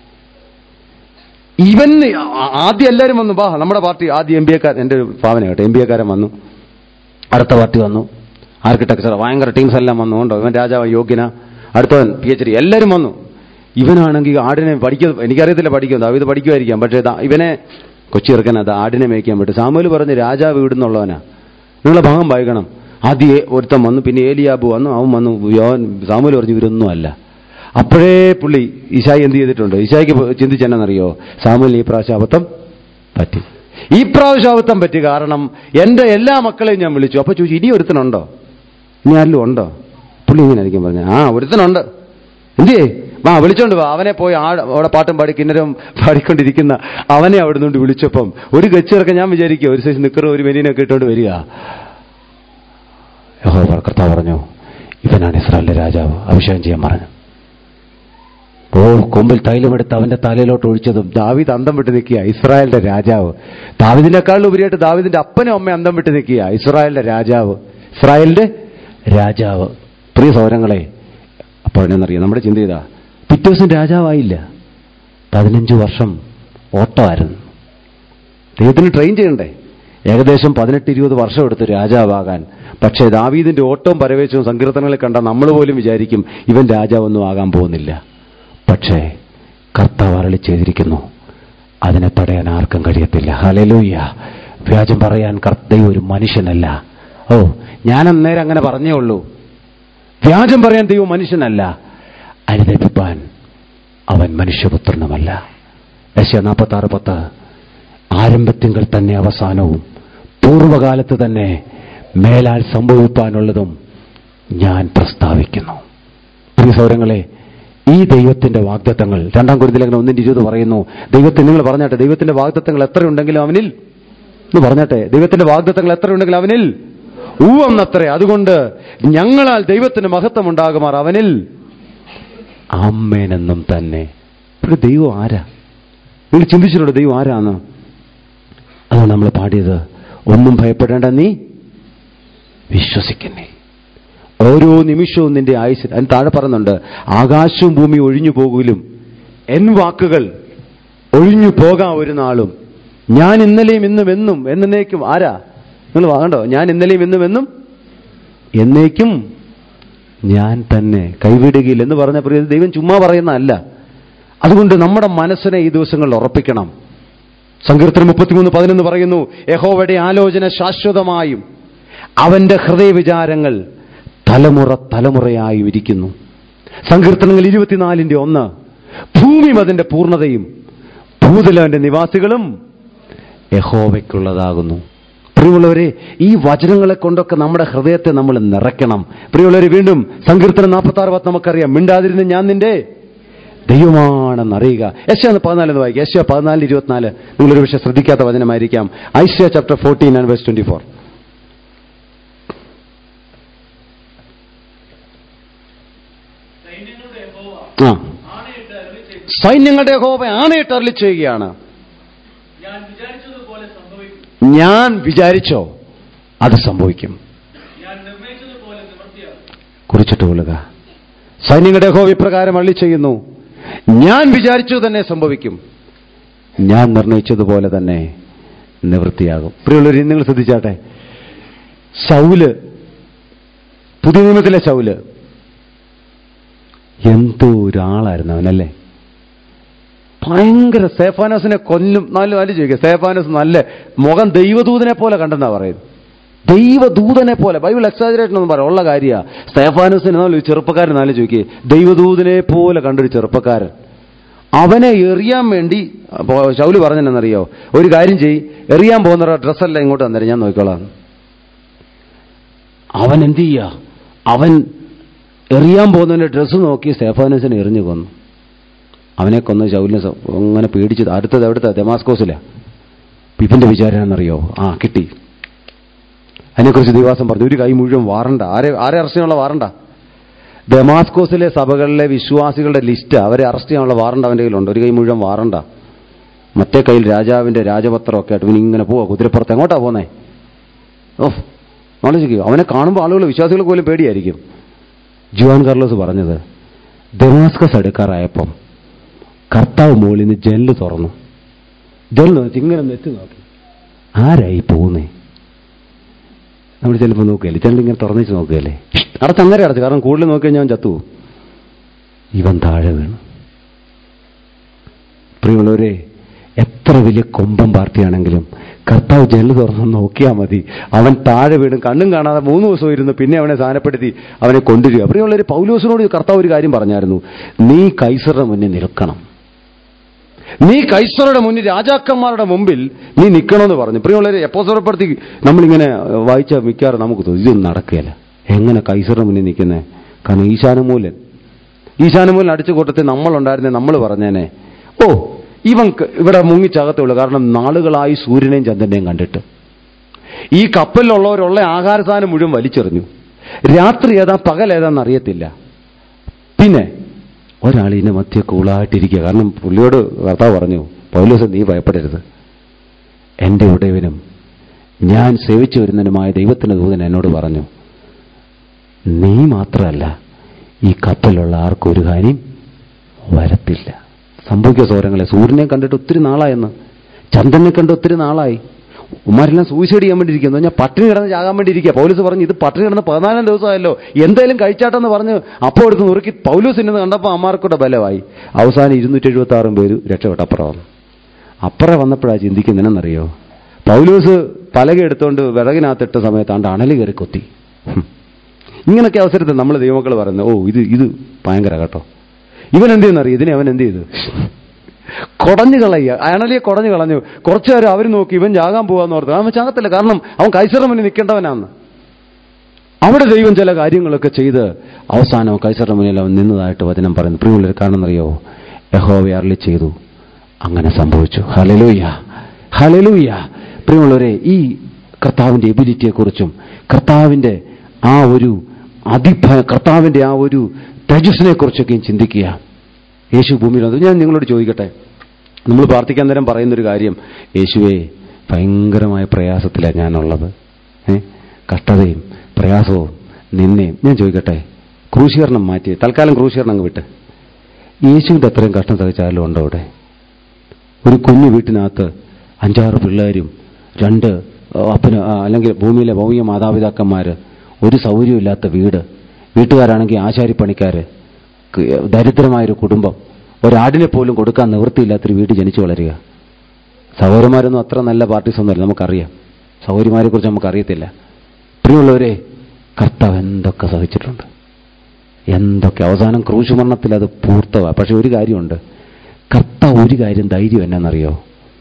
ഇവൻ ആദ്യം എല്ലാവരും വന്നു, വാ നമ്മുടെ പാർട്ടി ആദ്യം എം ബി എക്കാരൻ, എൻ്റെ ഭാവന കേട്ടോ, എം ബി എക്കാരൻ വന്നു, അടുത്ത പാർട്ടി വന്നു, ആർക്കിടെക്ചർ ഭയങ്കര ടീംസ് എല്ലാം വന്നു. കൊണ്ടോ ഇവൻ രാജാവ് യോഗ്യന, അടുത്തവൻ പി എച്ച് ഡി, എല്ലാവരും വന്നു. ഇവനാണെങ്കിൽ ആടിനെ പഠിക്കുക, എനിക്കറിയത്തില്ല പഠിക്കും, ദാവീദ് പഠിക്കുമായിരിക്കാം, പക്ഷേ ഇവനെ കൊച്ചി ഇറക്കാൻ അത് ആടിനെ മേയ്ക്കാൻ പറ്റും. സാമുവേൽ പറഞ്ഞ് രാജാവ് ഇവിടുന്നുള്ളവനാ, നിങ്ങളെ ഭാഗം വായിക്കണം. ആദ്യം ഒരുത്തം വന്നു, പിന്നെ ഏലിയാബ് വന്നു, അവൻ വന്നു. സാമുവേൽ പറഞ്ഞു ഇവരൊന്നും അല്ല. അപ്പോഴേ പുള്ളി ഈശായി എന്ത് ചെയ്തിട്ടുണ്ട്? ഈശായിക്ക് ചിന്തിച്ചെന്നറിയോ? സാമുവേലിന് ഈ പ്രാവശ്യം അബദ്ധം പറ്റി, ഈ പ്രാവശ്യം അബദ്ധം പറ്റി. കാരണം എൻ്റെ എല്ലാ മക്കളെയും ഞാൻ വിളിച്ചു. അപ്പൊ ചോദിച്ചു, ഇനി ഒരുത്തനുണ്ടോ? ഇനി ആരിലും ഉണ്ടോ? പുള്ളി ഇങ്ങനെ ആയിരിക്കും പറഞ്ഞു, ആ ഒരുത്തനുണ്ട്, എന്തിയേ വാ വിളിച്ചോണ്ട് വാ. അവനെ പോയി ആ അവിടെ പാട്ടും പാടി കിന്നരം പാടിക്കൊണ്ടിരിക്കുന്ന അവനെ അവിടെ നിന്ന് വിളിച്ചപ്പം ഒരു ഗച്ചിറക്കം ഞാൻ വിചാരിക്കുക ഒരു സൈസ് നിക്കറും ഒരു മെനീനൊക്കെ ഇട്ടുകൊണ്ട് വരിക. യഹോവ കർത്താവ് പറഞ്ഞു, ഇവനാണ് ഇസ്രായേലിന്റെ രാജാവ്, അഭിഷേകം ചെയ്യാൻ പറഞ്ഞു. ഓ, കൊമ്പിൽ തൈലമെടുത്ത് അവന്റെ തലയിലോട്ട് ഒഴിച്ചതും ദാവീദ് അന്തം വിട്ട് നിൽക്കുക. ഇസ്രായേലിന്റെ രാജാവ്, ദാവീദിനെക്കാളും ഉപരിയായിട്ട് ദാവീദിന്റെ അപ്പനും അമ്മയും അന്തം വിട്ട് നിൽക്കുക. ഇസ്രായേലിന്റെ രാജാവ്, ഇസ്രായേലിന്റെ രാജാവ്. പ്രിയ സൗരങ്ങളെ, അപ്പോൾ എന്നറിയാം, നമ്മുടെ ചിന്ത ചെയ്താ പിറ്റേ ദിവസം രാജാവായില്ല. പതിനഞ്ച് വർഷം ഓട്ടമായിരുന്നു. ദൈവത്തിന് ട്രെയിൻ ചെയ്യണ്ടേ? ഏകദേശം പതിനെട്ട് ഇരുപത് വർഷം എടുത്ത് രാജാവാകാൻ. പക്ഷേ ദാവീദിന്റെ ഓട്ടവും പരവേശവും സങ്കീർത്തനങ്ങളിൽ കണ്ട നമ്മൾ പോലും വിചാരിക്കും ഇവൻ രാജാവൊന്നും ആകാൻ പോകുന്നില്ല. പക്ഷേ കർത്താവ് അരുളി ചെയ്തിരിക്കുന്നു, അതിനെ തടയാൻ ആർക്കും കഴിയത്തില്ല. ഹല്ലേലൂയ. വ്യാജം പറയാൻ ദൈവം ഒരു മനുഷ്യനല്ല. ഓ, ഞാൻ അന്നേരം അങ്ങനെ പറഞ്ഞേ ഉള്ളൂ. വ്യാജം പറയാൻ ദൈവം മനുഷ്യനല്ല, അനുദപിപ്പാൻ അവൻ മനുഷ്യപുത്രനുമല്ല. യെശയ്യാ നാൽപ്പത്തി ആറ് പത്ത്, ആരംഭത്തിങ്കൽ തന്നെ അവസാനവും പൂർവ്വകാലത്ത് തന്നെ മേലാൽ സംഭവിപ്പാനുള്ളതും ഞാൻ പ്രസ്താവിക്കുന്നു. പ്രിയ സൗരങ്ങളെ, ഈ ദൈവത്തിന്റെ വാഗ്ദത്തങ്ങൾ രണ്ടാം കൊരിന്ത്യർ ഒന്നിന്റെ ഇരുപത് പറയുന്നു. ദൈവത്തിന് നിങ്ങൾ പറഞ്ഞാട്ടെ, ദൈവത്തിന്റെ വാഗ്ദത്തങ്ങൾ എത്രയുണ്ടെങ്കിലും അവനിൽ എന്ന് പറഞ്ഞാട്ടെ, ദൈവത്തിന്റെ വാഗ്ദത്തങ്ങൾ എത്രയുണ്ടെങ്കിലും അവനിൽ ഊവെന്നത്രേ. അതുകൊണ്ട് ഞങ്ങളാൽ ദൈവത്തിന് മഹത്വം ഉണ്ടാകുമാർ അവനിൽ ആമേനെന്നും തന്നെ. ദൈവം ആരാ? നിങ്ങൾ ചിന്തിച്ചിട്ടുണ്ട് ദൈവം ആരാന്ന്? അതാണ് നമ്മൾ പാടിയത്, ഒന്നും ഭയപ്പെടേണ്ട, നീ വിശ്വസിക്കുന്നേ. ഓരോ നിമിഷവും നിന്റെ ആയുസ്. അതിന് താഴെ പറയുന്നുണ്ട്, ആകാശവും ഭൂമി ഒഴിഞ്ഞു പോകലും എൻ വാക്കുകൾ ഒഴിഞ്ഞു പോകാം ഒരു നാളും. ഞാൻ ഇന്നലെയും ഇന്നും എന്നും എന്നേക്കും. ആരാ? നിങ്ങൾ വാങ്ങണ്ടോ? ഞാൻ ഇന്നലെയും ഇന്നും എന്നും എന്നേക്കും ഞാൻ തന്നെ കൈവിടുകയില്ല എന്ന് പറഞ്ഞ പ്രിയ ദൈവം ചുമ്മാ പറയുന്നതല്ല. അതുകൊണ്ട് നമ്മുടെ മനസ്സിനെ ഈ ദിവസങ്ങളിൽ ഉറപ്പിക്കണം. സങ്കീർത്തനം മുപ്പത്തിമൂന്ന് പതിനൊന്ന് പറയുന്നു, യഹോവയുടെ ആലോചന ശാശ്വതമായും അവന്റെ ഹൃദയവിചാരങ്ങൾ തലമുറ തലമുറയായും ഇരിക്കുന്നു. സങ്കീർത്തനങ്ങൾ ഇരുപത്തിനാലിന്റെ ഒന്ന്, ഭൂമി അതിന്റെ പൂർണ്ണതയും ഭൂതലന്റെ നിവാസികളും യഹോവയ്ക്കുള്ളതാകുന്നു. പ്രിയമുള്ളവരെ, ഈ വചനങ്ങളെ കൊണ്ടൊക്കെ നമ്മുടെ ഹൃദയത്തെ നമ്മൾ നിറയ്ക്കണം. പ്രിയമുള്ളവരെ, വീണ്ടും സങ്കീർത്തനം നാൽപ്പത്തി ആറ് പത്ത് നമുക്കറിയാം, മിണ്ടാതിരുന്ന് ഞാൻ നിന്റെ ദൈവമാണെന്ന് അറിയുക. യെശയ്യാ പതിനാലെന്ന് വായിക്കുക. യെശയ്യാ പതിനാലിന് ഇരുപത്തിനാല് നിങ്ങളൊരു പക്ഷേ ശ്രദ്ധിക്കാത്ത വചനമായിരിക്കാം. Isaiah chapter fourteen and verse twenty four. ആ, സൈന്യങ്ങളുടെ യഹോവ ആണയിട്ട് അരുളി ചെയ്യുകയാണ്, ഞാൻ വിചാരിച്ചോ അത് സംഭവിക്കും. കുറിച്ചിട്ട് കൊള്ളുക. സൈന്യങ്ങളുടെ യഹോവ ഇപ്രകാരം അരുളി ചെയ്യുന്നു, ഞാൻ വിചാരിച്ചു തന്നെ സംഭവിക്കും, ഞാൻ നിർണയിച്ചതുപോലെ തന്നെ നിവൃത്തിയാകും. പ്രിയമുള്ളവർ, നിങ്ങൾ ശ്രദ്ധിച്ചാട്ടെ, ശൗല്, പുതിയ നിയമത്തിലെ ശൗല് എന്തോ ഒരാളായിരുന്നു അവനല്ലേ. ഭയങ്കര സ്തെഫാനോസിനെ കൊല്ലും. നല്ല നല്ല ചോദിക്കുക, സ്തെഫാനോസ് നല്ല മുഖം ദൈവദൂതനെ പോലെ കണ്ടെന്നാ പറയുന്നത്. ദൈവദൂതനെ പോലെ. ബൈബിൾ എക്സാജറേഷൻ ഒന്നും പറയാം, ഉള്ള കാര്യമാണ്. സ്തെഫാനോസിന് ഒരു ചെറുപ്പക്കാരൻ നല്ല ചോദിക്കുക, ദൈവദൂതനെ പോലെ കണ്ടൊരു ചെറുപ്പക്കാരൻ. അവനെ എറിയാൻ വേണ്ടി ശൗല് പറഞ്ഞെന്നറിയോ, ഒരു കാര്യം ചെയ്യ്, എറിയാൻ പോകുന്ന ഡ്രസ്സല്ല ഇങ്ങോട്ട് തന്നേരം, ഞാൻ നോക്കിക്കോളാം. അവൻ എന്ത് ചെയ്യുക, അവൻ എറിയാൻ പോകുന്നതിന്റെ ഡ്രസ്സ് നോക്കി സ്തെഫാനോസിനെ എറിഞ്ഞു കൊന്നു. അവനെ കൊന്ന് ശൗലിനെ അങ്ങനെ പേടിച്ച്. അടുത്തത് എവിടുത്തെ? ദമാസ്കോസില. ഇവന്റെ വിചാരം എന്നറിയോ, ആ കിട്ടി. അതിനെക്കുറിച്ച് ദിവാസം പറഞ്ഞു, ഒരു കൈ മുഴുവൻ വാറണ്ട. ആരെ ആരെ അറസ്റ്റ് ചെയ്യാനുള്ള വാറണ്ട? ദമാസ്കോസിലെ സഭകളിലെ വിശ്വാസികളുടെ ലിസ്റ്റ്, അവരെ അറസ്റ്റ് ചെയ്യാനുള്ള വാറണ്ട അവൻ്റെ കയ്യിലുണ്ട്. ഒരു കൈ മുഴുവൻ വാറണ്ട, മറ്റേ കയ്യിൽ രാജാവിന്റെ രാജപത്രമൊക്കെ ആയിട്ട് ഇവൻ ഇങ്ങനെ പോവാ കുതിരപ്പുറത്ത്. എങ്ങോട്ടാ പോന്നേ? ഓഹ്, ആലോചിക്കുക. അവനെ കാണുമ്പോൾ ആളുകൾ, വിശ്വാസികൾക്ക് പോലും പേടിയായിരിക്കും. ജുവാൻ കാർലോസ് പറഞ്ഞത്, ദമാസ്കസ് അടുക്കാറായപ്പം കർത്താവ് മുകളിൽ നിന്ന് ജനല് തുറന്നു. ജനല് വെച്ച് ഇങ്ങനെ നെറ്റ് നോക്കി, ആരായി പോകുന്നേ? നമ്മൾ ചിലപ്പോൾ നോക്കുകയല്ലേ, ജനൽ ഇങ്ങനെ തുറന്നിച്ച് നോക്കുകയല്ലേ, അടച്ച് അങ്ങനെ അടച്ചു. കാരണം കൂടുതൽ നോക്കി കഴിഞ്ഞാൽ അവൻ ചത്തുപോകും. ഇവൻ താഴെ വീണു. പ്രിയമുള്ളവരെ, എത്ര വലിയ കൊമ്പം പാർട്ടിയാണെങ്കിലും കർത്താവ് ജനൽ തുറന്ന് നോക്കിയാൽ മതി, അവൻ താഴെ വീണും കണ്ണും കാണാതെ മൂന്ന് ദിവസം ഇരുന്ന് പിന്നെ അവനെ സ്ഥാനപ്പെടുത്തി അവനെ കൊണ്ടുവരിക. പ്രിയമുള്ളവരെ, പൗലോസിനോട് കർത്താവ് ഒരു കാര്യം പറഞ്ഞായിരുന്നു, നീ കൈസറുടെ മുന്നിൽ നിൽക്കണം, നീ കൈസറുടെ മുന്നിൽ, രാജാക്കന്മാരുടെ മുമ്പിൽ നീ നിൽക്കണമെന്ന് പറഞ്ഞു. പ്രിയമുള്ളവരെ, അപ്പോസ്തലപ്രവൃത്തി നമ്മളിങ്ങനെ വായിച്ചാൽ മിക്കവാറും നമുക്ക് തോന്നും ഇതൊന്നും നടക്കുകയില്ല. എങ്ങനെ കൈസറുടെ മുന്നിൽ നിൽക്കുന്നത്? കാരണം ഈശാനമൂലൻ ഈശാനമൂലൻ അടിച്ചു കൂട്ടത്തിൽ നമ്മളുണ്ടായിരുന്നേ നമ്മൾ പറഞ്ഞേനെ, ഓ ഇവൻ ഇവിടെ മുങ്ങിച്ചകത്തുള്ളൂ. കാരണം നാളുകളായി സൂര്യനെയും ചന്ദ്രനെയും കണ്ടിട്ട് ഈ കപ്പലിലുള്ളവരുള്ള ആഹാരസാധനം മുഴുവൻ വലിച്ചെറിഞ്ഞു. രാത്രി ഏതാ പകൽ ഏതാന്ന് അറിയത്തില്ല. പിന്നെ ഒരാൾ ഇതിനെ മധ്യ കൂളായിട്ടിരിക്കുക. കാരണം പുള്ളിയോട് കർത്താവ് പറഞ്ഞു, പൗലോസ് നീ ഭയപ്പെടരുത്, എൻ്റെ ഉടയവനും ഞാൻ സേവിച്ചു വരുന്നതിനുമായ ദൈവത്തിൻ്റെ ദൂതൻ എന്നോട് പറഞ്ഞു, നീ മാത്രമല്ല ഈ കപ്പലിലുള്ള ആർക്കും ഒരു കാര്യം വരത്തില്ല. സംഭവിക്കുക സൗരങ്ങളെ, സൂര്യനെ കണ്ടിട്ട് ഒത്തിരി നാളായെന്ന്, ചന്ദ്രനെ കണ്ട് ഒത്തിരി നാളായി. ഉമ്മാരെല്ലാം സൂയിസൈഡ് ചെയ്യാൻ വേണ്ടിയിരിക്കുന്നു. ഞാൻ പട്ടിണി കിടന്ന് ചാകാൻ വേണ്ടിയിരിക്കുക. പൗലോസ് പറഞ്ഞു, ഇത് പട്ടിണി കിടന്ന് പതിനാലാം ദിവസമായല്ലോ, എന്തായാലും കഴിച്ചാട്ടെന്ന് പറഞ്ഞ് അപ്പോൾ എടുത്ത് നുറുക്കി പൗലോസ് ഇന്നത് കണ്ടപ്പോൾ അമ്മാർക്കൂടെ ബലമായി. അവസാനം ഇരുന്നൂറ്റി എഴുപത്തി ആറും പേര് രക്ഷപ്പെട്ട അപ്പുറം വന്നു. അപ്പുറം വന്നപ്പോഴാണ് ചിന്തിക്കുന്നതെന്നറിയോ, പൗലോസ് പലക എടുത്തുകൊണ്ട് വിറകിനകത്തിട്ട സമയത്താണ്ട് അണലി കയറി കൊത്തി. ഇങ്ങനൊക്കെ അവസരത്തിൽ നമ്മൾ ദൈവമക്കൾ പറയുന്നത്, ഓ ഇത് ഇത് ഭയങ്കര കേട്ടോ, ഇവൻ എന്ത് ചെയ്യുന്നറിയോ, ഇതിനെ അവൻ എന്ത് ചെയ്തു, കുടഞ്ഞു കളയുക. അണലിയെ കുടഞ്ഞു കളഞ്ഞു. കുറച്ചു നേരം അവർ നോക്കി ഇവൻ ചാകാൻ പോകാന്ന് ഓർത്തു. അവൻ ചാകത്തില്ല, കാരണം അവൻ കൈസറുടെ മുന്നിൽ നിൽക്കേണ്ടവനാണ്. അവിടെ ദൈവം ചില കാര്യങ്ങളൊക്കെ ചെയ്ത് അവസാനം കൈസറുടെ മുന്നിൽ അവൻ നിന്നതായിട്ട് വചനം പറയുന്നു. പ്രിയമുള്ളവർ, കാരണം അറിയോ, യഹോവ അരുളി ചെയ്തു, അങ്ങനെ സംഭവിച്ചു. Hallelujah, hallelujah. പ്രിയമുള്ളവരെ, ഈ കർത്താവിന്റെ എബിലിറ്റിയെക്കുറിച്ചും കർത്താവിന്റെ ആ ഒരു അതിഭ കർത്താവിന്റെ ആ ഒരു തേജസ്സിനെ കുറിച്ചൊക്കെയും ചിന്തിക്കുക. യേശു ഭൂമിയിൽ വന്നു. ഞാൻ നിങ്ങളോട് ചോദിക്കട്ടെ, നമ്മൾ പ്രാർത്ഥിക്കാൻ നേരം പറയുന്നൊരു കാര്യം, യേശുവേ ഭയങ്കരമായ പ്രയാസത്തിലാണ് ഞാനുള്ളത്, ഏഹ് കഷ്ടതയും പ്രയാസവും നിന്നെയും. ഞാൻ ചോദിക്കട്ടെ, ക്രൂശീകരണം മാറ്റി തൽക്കാലം ക്രൂശീകരണം അങ്ങ് വിട്ട് യേശുവിൻ്റെ അത്രയും കഷ്ടം സഹിച്ചാലും ഉണ്ടോ അവിടെ? ഒരു കുഞ്ഞു വീട്ടിനകത്ത് അഞ്ചാറ് പിള്ളേരും രണ്ട് അപ്പന് അല്ലെങ്കിൽ ഭൂമിയിലെ ഭൗമിക മാതാപിതാക്കന്മാർ, ഒരു സൗകര്യമില്ലാത്ത വീട്, വീട്ടുകാരാണെങ്കിൽ ആശാരിപ്പണിക്കാർ, ദരിദ്രമായൊരു കുടുംബം, ഒരാടിനെ പോലും കൊടുക്കാൻ നിവൃത്തിയില്ലാത്തൊരു വീട്ടിൽ ജനിച്ചു വളരുക. സഹോദരന്മാരൊന്നും അത്ര നല്ല പാർട്ടീസ് ഒന്നുമല്ല, നമുക്കറിയാം. സഹോദരിമാരെ കുറിച്ച് നമുക്കറിയത്തില്ല. പ്രിയമുള്ളവരെ, കർത്താവ് എന്തൊക്കെ സഹിച്ചിട്ടുണ്ട്, എന്തൊക്കെ. അവസാനം ക്രൂശ് മരണത്തിൽ അത് പൂർത്തവാ. പക്ഷെ ഒരു കാര്യമുണ്ട്, കർത്താവ് ഒരു കാര്യം ധൈര്യം എന്നാണെന്നറിയോ,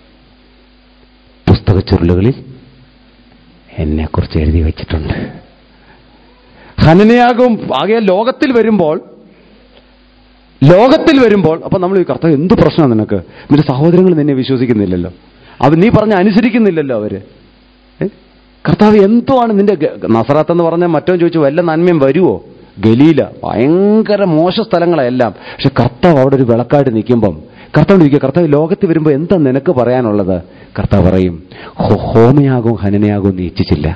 പുസ്തക ചുരുളുകളിൽ എന്നെക്കുറിച്ച് എഴുതി വെച്ചിട്ടുണ്ട്. ഹനനയാകും ആകെ ലോകത്തിൽ വരുമ്പോൾ ലോകത്തിൽ വരുമ്പോൾ അപ്പം നമ്മൾ ഈ കർത്താവ് എന്ത് പ്രശ്നമാണ് നിനക്ക്? നിന്റെ സഹോദരങ്ങൾ നിന്നെ വിശ്വസിക്കുന്നില്ലല്ലോ, അവർ നീ പറഞ്ഞ അനുസരിക്കുന്നില്ലല്ലോ അവര്. കർത്താവ് എന്തുവാണ് നിന്റെ നസറാത്ത് എന്ന് പറഞ്ഞാൽ മറ്റോ ചോദിച്ചു, വല്ല നന്മയും വരുമോ? ഗലീല ഭയങ്കര മോശ സ്ഥലങ്ങളെല്ലാം. പക്ഷെ കർത്താവ് അവിടെ ഒരു വിളക്കായിട്ട് നിൽക്കുമ്പം കർത്താവ് ചോദിക്കുക, കർത്താവ് ലോകത്തിൽ വരുമ്പോൾ എന്താ നിനക്ക് പറയാനുള്ളത്? കർത്താവ് പറയും, ഹോമയാകും ഹനനയാകും നീ ഇച്ഛിച്ചില്ല,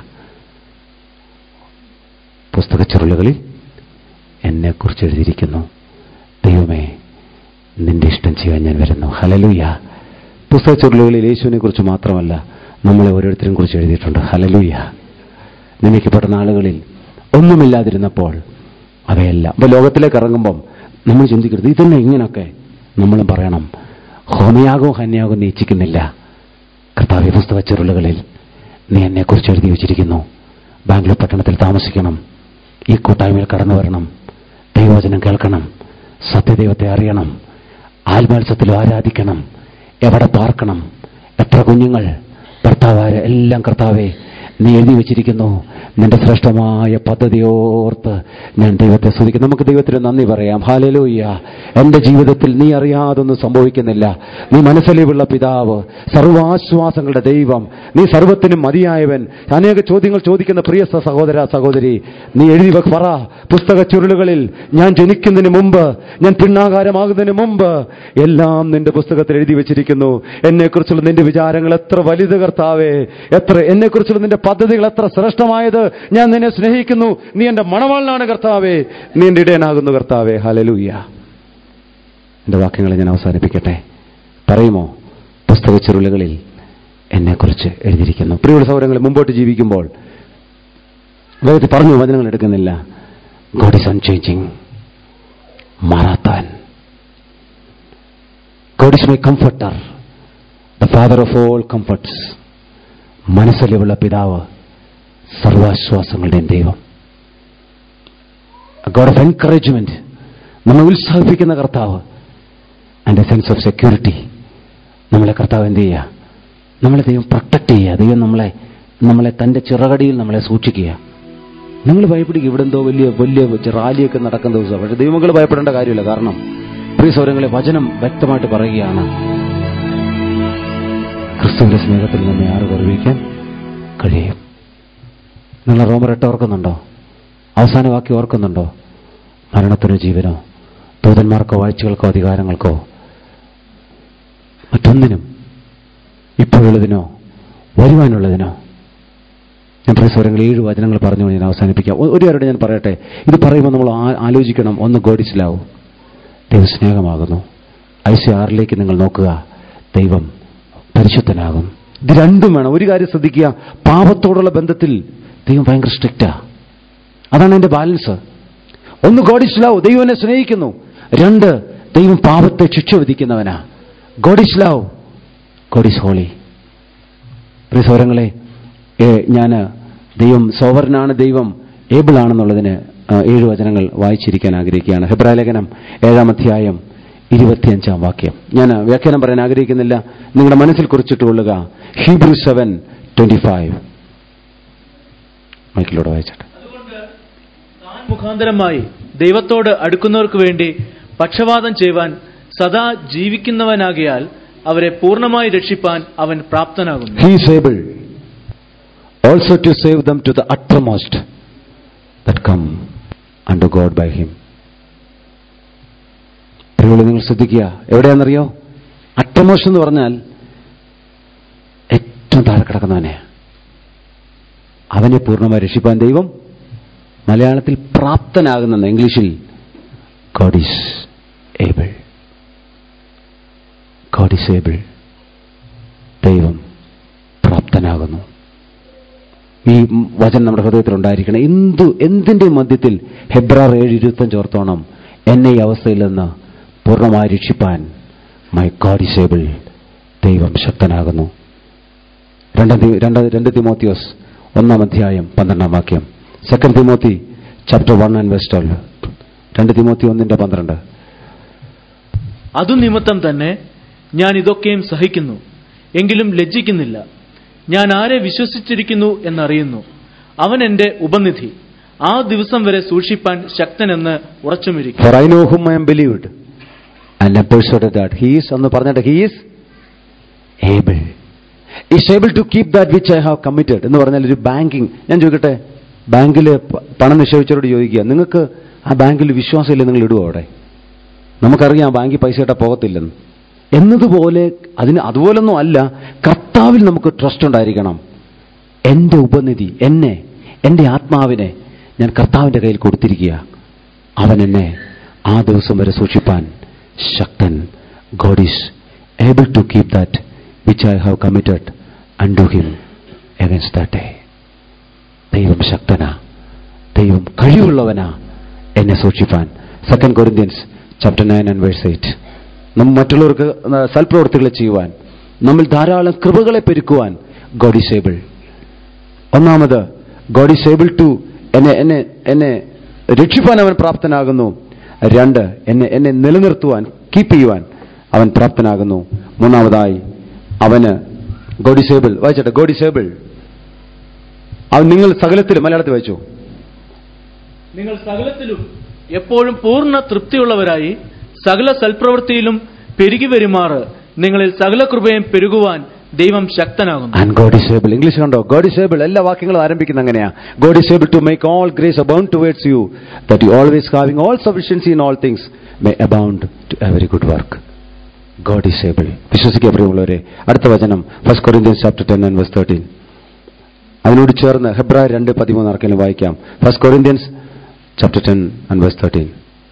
പുസ്തക ചുരുളുകളിൽ എന്നെക്കുറിച്ച് എഴുതിയിരിക്കുന്നു. ദൈവമേ, നിന്റെ ഇഷ്ടം ചെയ്യാൻ ഞാൻ വരുന്നു. ഹല്ലേലൂയ. പുസ്തക ചുരുളുകളിൽ യേശുവിനെ കുറിച്ച് മാത്രമല്ല, നമ്മളെ ഓരോരുത്തരും കുറിച്ച് എഴുതിയിട്ടുണ്ട്. ഹല്ലേലൂയ. നിയമിക്കപ്പെട്ട നാളുകളിൽ ഒന്നുമില്ലാതിരുന്നപ്പോൾ അവയെല്ലാം. അപ്പോൾ ലോകത്തിലേക്ക് ഇറങ്ങുമ്പം നമ്മൾ ചിന്തിക്കരുത് ഇതന്നെ ഇങ്ങനൊക്കെ. നമ്മളും പറയണം, ഹോമയാകും ഹന്യാകും നീ ഇച്ഛിക്കുന്നില്ല, കർത്താവേ, പുസ്തക ചുരുളുകളിൽ നീ എന്നെക്കുറിച്ച് എഴുതി വെച്ചിരിക്കുന്നു. ബാംഗ്ലൂർ പട്ടണത്തിൽ താമസിക്കണം, ഈ കൂട്ടായ്മയിൽ കടന്നു വരണം, ദൈവവചനം കേൾക്കണം, സത്യദൈവത്തെ അറിയണം, ആത്മത്സത്തിൽ ആരാധിക്കണം, എവിടെ പാർക്കണം, എത്ര കുഞ്ഞുങ്ങൾ, ഭർത്താവായ എല്ലാം കർത്താവേ നീ എഴുതി വെച്ചിരിക്കുന്നു. നിന്റെ ശ്രേഷ്ഠമായ പദ്ധതിയോർത്ത് ഞാൻ ദൈവത്തെ സ്തുതിക്കുന്നു. നമുക്ക് ദൈവത്തിന് നന്ദി പറയാം. ഹല്ലേലൂയ. എൻ്റെ ജീവിതത്തിൽ നീ അറിയാതൊന്നും സംഭവിക്കുന്നില്ല. നീ മനസ്സലിവുള്ള പിതാവ്, സർവാശ്വാസങ്ങളുടെ ദൈവം, നീ സർവത്തിനും മതിയായവൻ. അനേക ചോദ്യങ്ങൾ ചോദിക്കുന്ന പ്രിയ സഹോദര സഹോദരി, നീ എഴുതി പറ, പുസ്തക ചുരുളുകളിൽ ഞാൻ ജനിക്കുന്നതിന് മുമ്പ്, ഞാൻ പിണ്ണാകാരമാകുന്നതിന് മുമ്പ് എല്ലാം നിന്റെ പുസ്തകത്തിൽ എഴുതി വെച്ചിരിക്കുന്നു. എന്നെക്കുറിച്ചുള്ള നിന്റെ വിചാരങ്ങൾ എത്ര വലുത് കർത്താവേ, എത്ര എന്നെക്കുറിച്ചുള്ള നിന്റെ പദ്ധതികൾ എത്ര ശ്രേഷ്ഠമായത്. ഞാൻ നിന്നെ സ്നേഹിക്കുന്നു, നീ എന്റെ മണവാളനാണ് കർത്താവേ, നീ എന്റെ ഇടയനാകുന്നു കർത്താവേ. ഹല്ലേലൂയ. എന്റെ വാക്യങ്ങളെ ഞാൻ അവസാനിപ്പിക്കട്ടെ. പറയുമോ, പുസ്തക ചുരുളുകളിൽ എന്നെക്കുറിച്ച് എഴുതിയിരിക്കുന്നു. പ്രിയപ്പെട്ട സഹോദരങ്ങളെ, മുമ്പോട്ട് ജീവിക്കുമ്പോൾ വേഗത്തിൽ പറഞ്ഞു, വചനങ്ങൾ എടുക്കുന്നില്ല. God is unchanging. മാറാത്താൻ. God is my comforter, the Father of all comforts. മനസ്സലിവുള്ള പിതാവ്, സർവാശ്വാസങ്ങളുടെയും ദൈവം. ഗോഡ് ഓഫ് എൻകറേജ്മെന്റ്, നമ്മെ ഉത്സാഹിപ്പിക്കുന്ന കർത്താവ്. And a sense of security. നമ്മളെ കർത്താവ് എന്ത് ചെയ്യുക? നമ്മളെ ദൈവം പ്രൊട്ടക്ട് ചെയ്യുക. ദൈവം നമ്മളെ നമ്മളെ തൻ്റെ ചിറകടിയിൽ നമ്മളെ സൂക്ഷിക്കുക. നിങ്ങൾ ഭയപ്പെടുക. ഇവിടെ എന്തോ വലിയ വലിയ റാലിയൊക്കെ നടക്കുന്ന ദിവസം. പക്ഷേ ദൈവങ്ങൾ ഭയപ്പെടേണ്ട കാര്യമില്ല. കാരണം പ്രിയ സൗരങ്ങളെ, വചനം വ്യക്തമായിട്ട് പറയുകയാണ്, ക്രിസ്തുവിന്റെ സ്നേഹത്തിൽ നമ്മെ ആറ് കുറവിക്കാൻ കഴിയും. നിങ്ങൾ റോമർ എട്ട് ഓർക്കുന്നുണ്ടോ? അവസാന വാക്യം ഓർക്കുന്നുണ്ടോ? മരണത്തിനോ ജീവനോ, ദൂതന്മാർക്കോ വാഴ്ചകൾക്കോ അധികാരങ്ങൾക്കോ മറ്റൊന്നിനും, ഇപ്പോഴുള്ളതിനോ വരുവാനുള്ളതിനോ. ഞാൻ പ്രിയ സ്വരങ്ങൾ ഏഴ് വചനങ്ങൾ പറഞ്ഞുകൊണ്ട് ഞാൻ അവസാനിപ്പിക്കാം. ഒരു കാര്യം ഞാൻ പറയട്ടെ. ഇത് പറയുമ്പോൾ നമ്മൾ ആലോചിക്കണം. ഒന്ന്, ഗോഡ് ഈസ് ലവ്, ദൈവം സ്നേഹമാകുന്നു. ഐസി ആറിലേക്ക് നിങ്ങൾ നോക്കുക, ദൈവം പരിശുദ്ധനാകും. ഇത് രണ്ടും വേണം. ഒരു കാര്യം ശ്രദ്ധിക്കുക, പാപത്തോടുള്ള ബന്ധത്തിൽ ദൈവം ഭയങ്കര സ്ട്രിക്റ്റാ. അതാണ് എൻ്റെ ബാലൻസ്. ഒന്ന്, ഗോഡ് ഈസ് ലവ്, ദൈവം എന്നെ സ്നേഹിക്കുന്നു. രണ്ട്, ദൈവം പാപത്തെ ശിക്ഷ വിധിക്കുന്നവനാ. God is love, God is holy. പ്രിയ സഹോദരങ്ങളെ, ഞാൻ ദൈവം സോവറിനാണ്, ദൈവം ഏബിൾ ആണെന്നുള്ളതിന് ഏഴ് വചനങ്ങൾ വായിച്ചിരിക്കാൻ ആഗ്രഹിക്കുകയാണ്. ഹെബ്രായ ലേഖനം ഏഴാം അധ്യായം ഇരുപത്തിയഞ്ചാം വാക്യം. ഞാൻ വ്യാഖ്യാനം പറയാൻ ആഗ്രഹിക്കുന്നില്ല, നിങ്ങളുടെ മനസ്സിൽ കുറിച്ചിട്ട് കൊള്ളുക. ഹീബ്രു സെവൻ ട്വന്റി ഫൈവ് മൈക്കിലൂടെ വായിച്ചട്ടെ. മുഖാന്തരമായി ദൈവത്തോട് അടുക്കുന്നവർക്ക് വേണ്ടി പക്ഷവാദം ചെയ്യുവാൻ സദാ ജീവിക്കുന്നവനാകിയാൽ അവരെ പൂർണ്ണമായി രക്ഷിപ്പാൻ അവൻ പ്രാപ്തനാകുന്നു. He is able also to save them to the uttermost that come unto God by him. പ്രിയമുള്ളവരെ, നിങ്ങൾ ശ്രദ്ധിക്കുക. എവിടെയാണെന്നറിയോ? അട്ടർമോസ്റ്റ് എന്ന് പറഞ്ഞാൽ ഏറ്റവും താഴെ കിടക്കുന്നവനെ, അവനെ പൂർണ്ണമായി രക്ഷിപ്പാൻ ദൈവം മലയാളത്തിൽ പ്രാപ്തനാകുന്ന, ഇംഗ്ലീഷിൽ God is able. God is able. ദൈവം പ്രാപ്തനാകുന്നു. ഈ വചനം നമ്മുടെ ഹൃദയത്തിൽ ഉണ്ടായിരിക്കണം. എന്തു എന്തിൻ്റെ മധ്യത്തിൽ ഹെബ്രായർ ഏഴ് ഇരുപത്തഞ്ച് ഓർത്തോണം, എന്നെ ഈ അവസ്ഥയിൽ നിന്ന് പൂർണ്ണമായി രക്ഷിപ്പാൻ മൈ ഗോഡ് ഈസ് ഏബിൾ, ദൈവം ശക്തനാകുന്നു. രണ്ട് രണ്ട് തിമോത്തിയോസ് ഒന്നാം അധ്യായം പന്ത്രണ്ടാം വാക്യം. Second Timothy chapter one and verse twelve. രണ്ട് തിമോത്തി ഒന്നിന്റെ പന്ത്രണ്ട്. അതു നിമിത്തം തന്നെ ഞാൻ ഇതൊക്കെയും സഹിക്കുന്നു, എങ്കിലും ലജ്ജിക്കുന്നില്ല. ഞാൻ ആരെ വിശ്വസിച്ചിരിക്കുന്നു എന്നറിയുന്നു, അവൻ എന്റെ ഉപനിധി, ആ ദിവസം വരെ സൂക്ഷിപ്പാൻ ശക്തനെന്ന് ഉറച്ചുമിരിക്കും. For I know whom I am believed, and am persuaded that he is, എന്ന് പറഞ്ഞിട്ട് he is able. Is able to keep that which I have committed എന്ന് പറഞ്ഞാൽ ഒരു ബാങ്കിങ്. ഞാൻ ചോദിക്കട്ടെ, ബാങ്കിൽ പണം നിക്ഷേപിച്ചവരോട് ചോദിക്കുക, നിങ്ങൾക്ക് ആ ബാങ്കിൽ വിശ്വാസമില്ല, നിങ്ങൾ ഇടുവോ അവിടെ? നമുക്കറിയാം ബാങ്കിൽ പൈസ ഇട്ടാൽ പോകത്തില്ലെന്ന്. എന്നതുപോലെ അതിന് അതുപോലൊന്നും അല്ല, കർത്താവിൽ നമുക്ക് ട്രസ്റ്റ് ഉണ്ടായിരിക്കണം. എൻ്റെ ഉപനിധി, എന്നെ, എൻ്റെ ആത്മാവിനെ ഞാൻ കർത്താവിൻ്റെ കയ്യിൽ കൊടുത്തിരിക്കുക. അവൻ എന്നെ ആ ദിവസം വരെ സൂക്ഷിപ്പാൻ ശക്തൻ. God is able to keep that which I have committed unto him against that day. ദൈവം ശക്തനാ, ദൈവം കഴിവുള്ളവനാ എന്നെ സൂക്ഷിപ്പാൻ. Second Corinthians chapter nine and verse eight. നമ്മൾ മറ്റുള്ളവർക്ക് സൽപ്രവൃത്തികൾ ചെയ്യുവാൻ, നമ്മൾ ധാരാളം കൃപകളെ പെരുക്കുവാൻ ഗോഡ് ഈസ് ഏബിൾ. ഒന്നാമത്, ഗോഡ് ഈസ് ഏബിൾ ടു എന്നെ എന്നെ എന്നെ രക്ഷിപ്പാൻ അവൻ പ്രാപ്തനാകുന്നു. രണ്ട്, എന്നെ എന്നെ നിലനിർത്തുവാൻ, കീപ്പ് ചെയ്യുവാൻ അവൻ പ്രാപ്തനാകുന്നു. മൂന്നാമതായി, അവന് ഗോഡ് ഈസ് ഏബിൾ. വായിച്ചട്ടെ, ഗോഡ് ഈസ് ഏബിൾ. അവൻ നിങ്ങൾ സകലത്തിലും, മലയാളത്തിൽ വായിച്ചു, നിങ്ങൾ സകലത്തിലും എപ്പോഴും പൂർണ്ണ തൃപ്തിയുള്ളവരായി സകല സൽപ്രവൃത്തിയിലും പെരുകി വരുമാറ് നിങ്ങളിൽ സകല കൃപയും പെരുകുവാൻ ദൈവം ശക്തനാകുന്നു. And God is able. English കണ്ടോ? God is able. എല്ലാ വാക്യങ്ങളും ആരംഭിക്കുന്നത് അങ്ങനെയാ. God is able to make all grace abound towards you, that you always having all sufficiency in all things may abound to every good work. God is able. വിശ്വസിക്കുക പ്രിയമുള്ളവരെ. അടുത്ത വചനം first Corinthians chapter ten and verse thirteen. അതിനോട് ചേർന്ന് ഹെബ്രായർ രണ്ട് പതിമൂന്ന് ആർക്കെങ്കിലും വായിക്കാം. First Corinthians chapter ten and verse thirteen.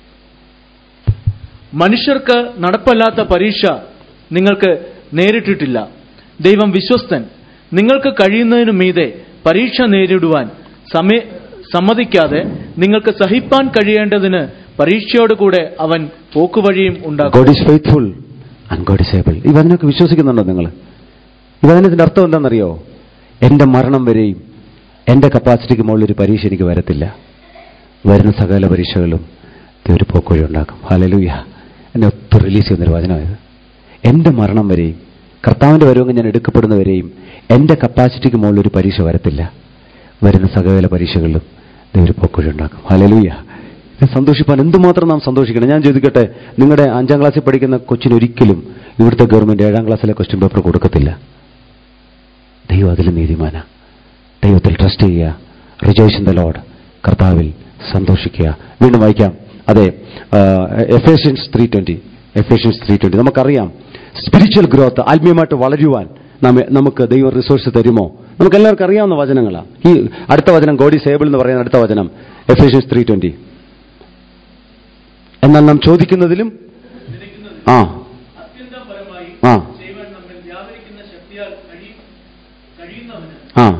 മനുഷ്യർക്ക് നടപ്പല്ലാത്ത പരീക്ഷ നിങ്ങൾക്ക് നേരിട്ടിട്ടില്ല. ദൈവം വിശ്വസ്തൻ. നിങ്ങൾക്ക് കഴിയുന്നതിനു മീതെ പരീക്ഷ നേരിടുവാൻ സമയ സമ്മതിക്കാതെ നിങ്ങൾക്ക് സഹിപ്പാൻ കഴിയേണ്ടതിന് പരീക്ഷയോടുകൂടെ അവൻ പോക്കുവഴിയും ഉണ്ടാക്കും. God is faithful and God is able. ഈ വചനമൊക്കെ വിശ്വസിക്കുന്നുണ്ടോ നിങ്ങൾ? ഈ വചനത്തിന്റെ അർത്ഥം എന്താണെന്നറിയോ? എൻ്റെ മരണം വരെയും എൻ്റെ കപ്പാസിറ്റിക്ക് മുകളിലൊരു പരീക്ഷ എനിക്ക് വരത്തില്ല. വരുന്ന സകല പരീക്ഷകളും ഒരു പോക്കുവഴി ഉണ്ടാക്കും. ഹല്ലേലൂയ. എന്നെ ഒത്തിരി റിലീസ് ചെയ്യുന്നൊരു വചനമായത്. എൻ്റെ മരണം വരെയും കർത്താവിൻ്റെ വരവെങ്കിൽ ഞാൻ എടുക്കപ്പെടുന്നവരെയും എൻ്റെ കപ്പാസിറ്റിക്ക് മുകളിലൊരു പരീക്ഷ വരത്തില്ല. വരുന്ന സകല പരീക്ഷകളിലും ഒരു പോക്കുവഴി ഉണ്ടാക്കും. ഹല്ലേലൂയ. ഇത് സന്തോഷിപ്പാൻ എന്തുമാത്രം നാം സന്തോഷിക്കണം. ഞാൻ ചോദിക്കട്ടെ, നിങ്ങളുടെ അഞ്ചാം ക്ലാസ്സിൽ പഠിക്കുന്ന കൊച്ചിന് ഒരിക്കലും ഇവിടുത്തെ ഗവൺമെൻറ് ഏഴാം ക്ലാസ്സിലെ ക്വസ്റ്റ്യൻ പേപ്പർ കൊടുക്കത്തില്ല. ദൈവം അതിൽ നീതിമാനാ. ദൈവത്തിൽ ട്രസ്റ്റ് ചെയ്യുക. Rejoice in the Lord. കർത്താവിൽ സന്തോഷിക്കുക. വീണ്ടും വായിക്കാം. അതെ, Ephesians three twenty Ephesians three twenty നമുക്കറിയാം, സ്പിരിച്വൽ ഗ്രോത്ത്, ആത്മീയമായിട്ട് വളരുവാൻ നമ്മെ നമുക്ക് ദൈവം റിസോഴ്സ് തരുമോ? നമുക്ക് എല്ലാവർക്കും അറിയാവുന്ന വചനങ്ങളാണ്. ഈ അടുത്ത വചനം ഗോഡ് ഈസ് ഏബിൾ എന്ന് പറയുന്ന അടുത്ത വചനം എഫേഷ്യൻസ് ത്രീ ട്വന്റി. എന്നാൽ നാം ചോദിക്കുന്നതിലും ആ ആ ആ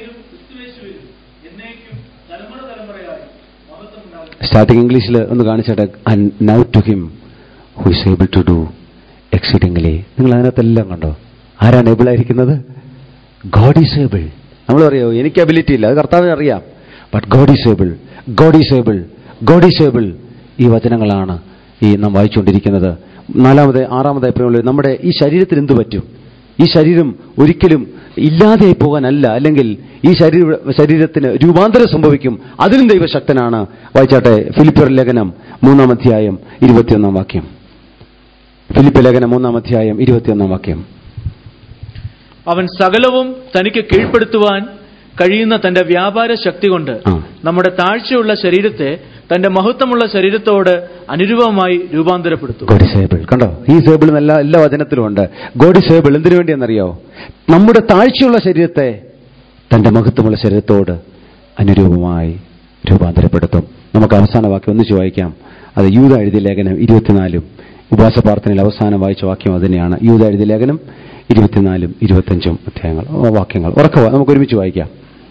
സ്റ്റാർട്ടിംഗ് ഇംഗ്ലീഷിൽ ഒന്ന് കാണിച്ചേട്ടെ. And now to him who is able to do exceedingly. നിങ്ങൾ അതിനകത്തെല്ലാം കണ്ടോ? ആരാണ് ഏബിൾ ആയിരിക്കുന്നത്? God is able. നമ്മൾ പറയോ എനിക്ക് എബിലിറ്റി ഇല്ല, അത് കർത്താവിന് അറിയാം. But God is able, God is able, God is able. ഈ വചനങ്ങളാണ് ഈ നാം വായിച്ചുകൊണ്ടിരിക്കുന്നത്. നാലാമത് ആറാമതായി പറയുന്നത്, നമ്മുടെ ഈ ശരീരത്തിന് എന്തു പറ്റും? ഈ ശരീരം ഒരിക്കലും ഇല്ലാതെ പോകാനല്ല, അല്ലെങ്കിൽ ഈ ശരീര ശരീരത്തിന് രൂപാന്തരം സംഭവിക്കും. അതിലും ദൈവശക്തനാണ്. വായിച്ചാട്ടെ, ഫിലിപ്പിയർ ലേഖനം മൂന്നാം അധ്യായം ഇരുപത്തിയൊന്നാം വാക്യം. ഫിലിപ്പിയർ ലേഖനം മൂന്നാം അധ്യായം ഇരുപത്തിയൊന്നാം വാക്യം. അവൻ സകലവും തനിക്ക് കീഴ്പ്പെടുത്തുവാൻ കഴിയുന്ന തന്റെ വ്യാപാര ശക്തി കൊണ്ട് നമ്മുടെ താഴ്ചയുള്ള ശരീരത്തെ തന്റെ മഹത്വമുള്ള ശരീരത്തോട് അനുരൂപമായി രൂപാന്തരപ്പെടുത്തും. God is able. കണ്ടോ, ഈ സേബിൾ എല്ലാ എല്ലാ വചനത്തിലും ഉണ്ട്. ഗോഡ് ഈസ് ഏബിൾ എന്തിനു വേണ്ടിയെന്നറിയോ? നമ്മുടെ താഴ്ചയുള്ള ശരീരത്തെ തന്റെ മഹത്വമുള്ള ശരീരത്തോട് അനുരൂപമായി രൂപാന്തരപ്പെടുത്തും. നമുക്ക് അവസാന വാക്യം ഒന്നിച്ച് വായിക്കാം. അത് യൂദ എഴുതിയ ലേഖനം ഇരുപത്തിനാലും ഉപവാസ പ്രാർത്ഥനയിൽ അവസാനം വായിച്ച വാക്യം അത് തന്നെയാണ്. യൂദ എഴുതിയ ലേഖനം ഇരുപത്തിനാലും ഇരുപത്തഞ്ചും അധ്യായങ്ങൾ വാക്യങ്ങൾ ഉറക്കവ നമുക്ക് ഒരുമിച്ച് വായിക്കാം.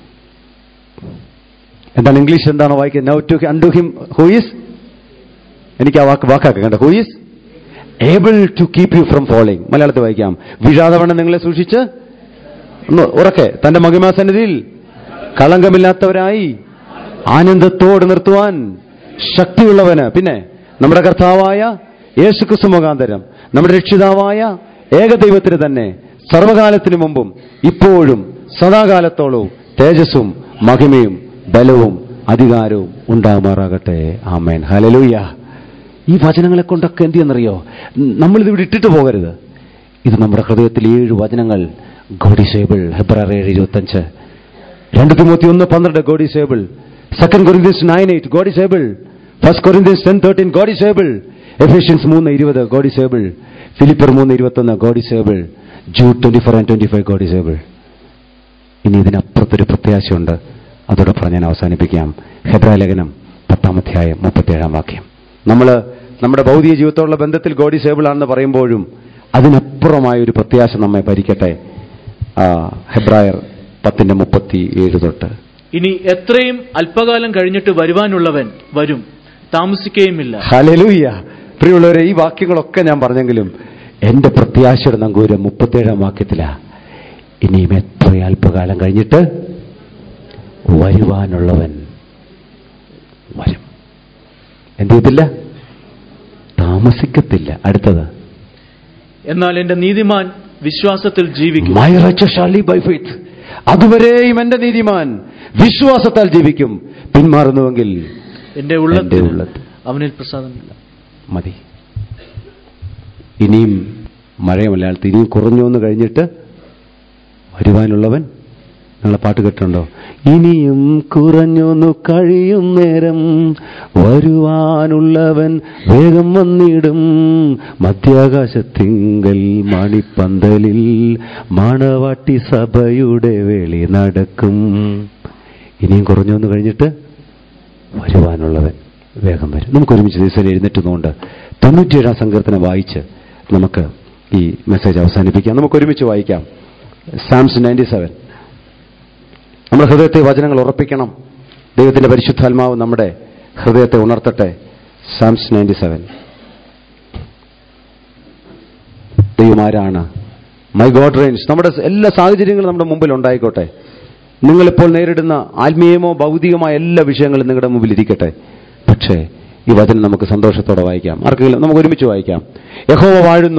എന്താണ് ഇംഗ്ലീഷ്? എന്താണോ വായിക്കുന്നത്? Now to unto him who is, എനിക്ക് ആ വാക്ക് വാക്കാക്കാം കണ്ട, who is able to keep you from falling. മലയാളത്തിൽ വായിക്കാം. വീഴാതെ വണ്ണം നിങ്ങളെ സൂക്ഷിച്ച് ഒന്ന് ഉറക്കെ തന്റെ മഹിമാസന്നിധിയിൽ കളങ്കമില്ലാത്തവരായി ആനന്ദത്തോട് നിർത്തുവാൻ ശക്തിയുള്ളവന്. പിന്നെ നമ്മുടെ കർത്താവായ യേശുക്രിസ്തു മുഖാന്തരം നമ്മുടെ രക്ഷിതാവായ ഏകദൈവത്തിന് തന്നെ സർവകാലത്തിനു മുമ്പും ഇപ്പോഴും സദാകാലത്തോളവും തേജസ്സും മഹിമയും ബലവും അധികാരവും ഉണ്ടാകുമാറാകട്ടെ. ആമേൻ. ഹല്ലേലൂയ. ഈ വചനങ്ങളെ കൊണ്ടൊക്കെ എന്ത് ചെയ്യുന്നറിയോ? നമ്മളിത് ഇവിടെ ഇട്ടിട്ട് പോകരുത്. ഇത് നമ്മുടെ ഹൃദയത്തിൽ ഏഴ് വചനങ്ങൾ. God is able. ഹെബ്രായർ ഏഴ് ഇരുപത്തഞ്ച്. രണ്ട് തിമോത്തി ഒന്ന് പന്ത്രണ്ട് God is able. Second Corinthians nine eight God is able. First Corinthians ten thirteen God is able. Ephesians മൂന്ന് ഇരുപത് ഗോഡ് ഈസ് ഏബിൾ. ഫിലിപ്പർ മൂന്ന് ഇരുപത്തൊന്ന് God is able. Jude twenty four and twenty five God is able. ഇനി ഇതിനപ്പുറത്തൊരു പ്രത്യാശയുണ്ട്. അതോടെ പറഞ്ഞ് ഞാൻ അവസാനിപ്പിക്കാം. ഹെബ്രായ ലേഖനം പത്താം അധ്യായം മുപ്പത്തിയേഴാം വാക്യം. നമ്മൾ നമ്മുടെ ഭൗതിക ജീവിതത്തോടുള്ള ബന്ധത്തിൽ ഗോഡ് ഈസ് ഏബിൾ ആണെന്ന് പറയുമ്പോഴും അതിനപ്പുറമായ ഒരു പ്രത്യാശ നമ്മെ ഭരിക്കട്ടെ. ഹെബ്രായർ പത്തിന്റെ മുപ്പത്തി ഏഴ് തൊട്ട്. ഇനി എത്രയും അല്പകാലം കഴിഞ്ഞിട്ട് വരുവാനുള്ളവൻ വരും, താമസിക്കുകയുമില്ല. ഹല്ലേലൂയ. പ്രിയമുള്ളവരെ, ഈ വാക്യങ്ങളൊക്കെ ഞാൻ പറഞ്ഞെങ്കിലും എന്റെ പ്രത്യാശയുടെ നങ്കൂരം മുപ്പത്തേഴാം വാക്യത്തിലാ. ഇനിയും എത്ര അല്പകാലം കഴിഞ്ഞിട്ട് വരുവാനുള്ളവൻ വരും. എന്ത് ചെയ്യത്തില്ല? താമസിക്കത്തില്ല. അടുത്തത്, എന്നാൽ എന്റെ നീതിമാൻ വിശ്വാസത്തിൽ ജീവിക്കും. My righteous shall live by faith. അതുവരെയും എന്റെ നീതിമാൻ വിശ്വാസത്താൽ ജീവിക്കും. പിന്മാറുന്നുവെങ്കിൽ എന്റെ ഉള്ളത്തിൽ അവനിൽ പ്രസാദമില്ല. മതി. ഇനിയും മഴയ മലയാളത്തിൽ ഇനിയും കുറഞ്ഞൊന്ന് കഴിഞ്ഞിട്ട് വരുവാനുള്ളവൻ. നിങ്ങളെ പാട്ട് കേട്ടിട്ടുണ്ടോ? ഇനിയും കുറഞ്ഞൊന്നു കഴിയും നേരം വരുവാനുള്ളവൻ വേഗം വന്നിടും. മധ്യാകാശത്തിങ്കൽ മണിപ്പന്തലിൽ മണവാട്ടി സഭയുടെ വേളി നടക്കും. ഇനിയും കുറഞ്ഞൊന്നു കഴിഞ്ഞിട്ട് വരുവാനുള്ളവൻ വേഗം വരും. നമുക്ക് ഒരുമിച്ച് ദിവസം എഴുന്നേറ്റുന്നുകൊണ്ട് തൊണ്ണൂറ്റിയേഴാം സങ്കീർത്തനം വായിച്ച് നമുക്ക് ഈ മെസ്സേജ് അവസാനിപ്പിക്കാം. നമുക്ക് ഒരുമിച്ച് വായിക്കാം. Psalms ninety seven. നമ്മുടെ ഹൃദയത്തെ വചനങ്ങൾ ഉറപ്പിക്കണം. ദൈവത്തിന്റെ പരിശുദ്ധാത്മാവ് നമ്മുടെ ഹൃദയത്തെ ഉണർത്തട്ടെ. സാംസ് നയൻറ്റി സെവൻ. ദൈവം ആരാണ്? My God reigns. നമ്മുടെ എല്ലാ സാഹചര്യങ്ങളും നമ്മുടെ മുമ്പിൽ ഉണ്ടായിക്കോട്ടെ. നിങ്ങളിപ്പോൾ നേരിടുന്ന ആത്മീയമോ ഭൗതികമായ എല്ലാ വിഷയങ്ങളും നിങ്ങളുടെ മുമ്പിൽ ഇരിക്കട്ടെ. പക്ഷേ ഈ വചനം നമുക്ക് സന്തോഷത്തോടെ വായിക്കാം. ആർക്കെങ്കിലും നമുക്ക് ഒരുമിച്ച് വായിക്കാം. യഹോവ വാഴുന്നു,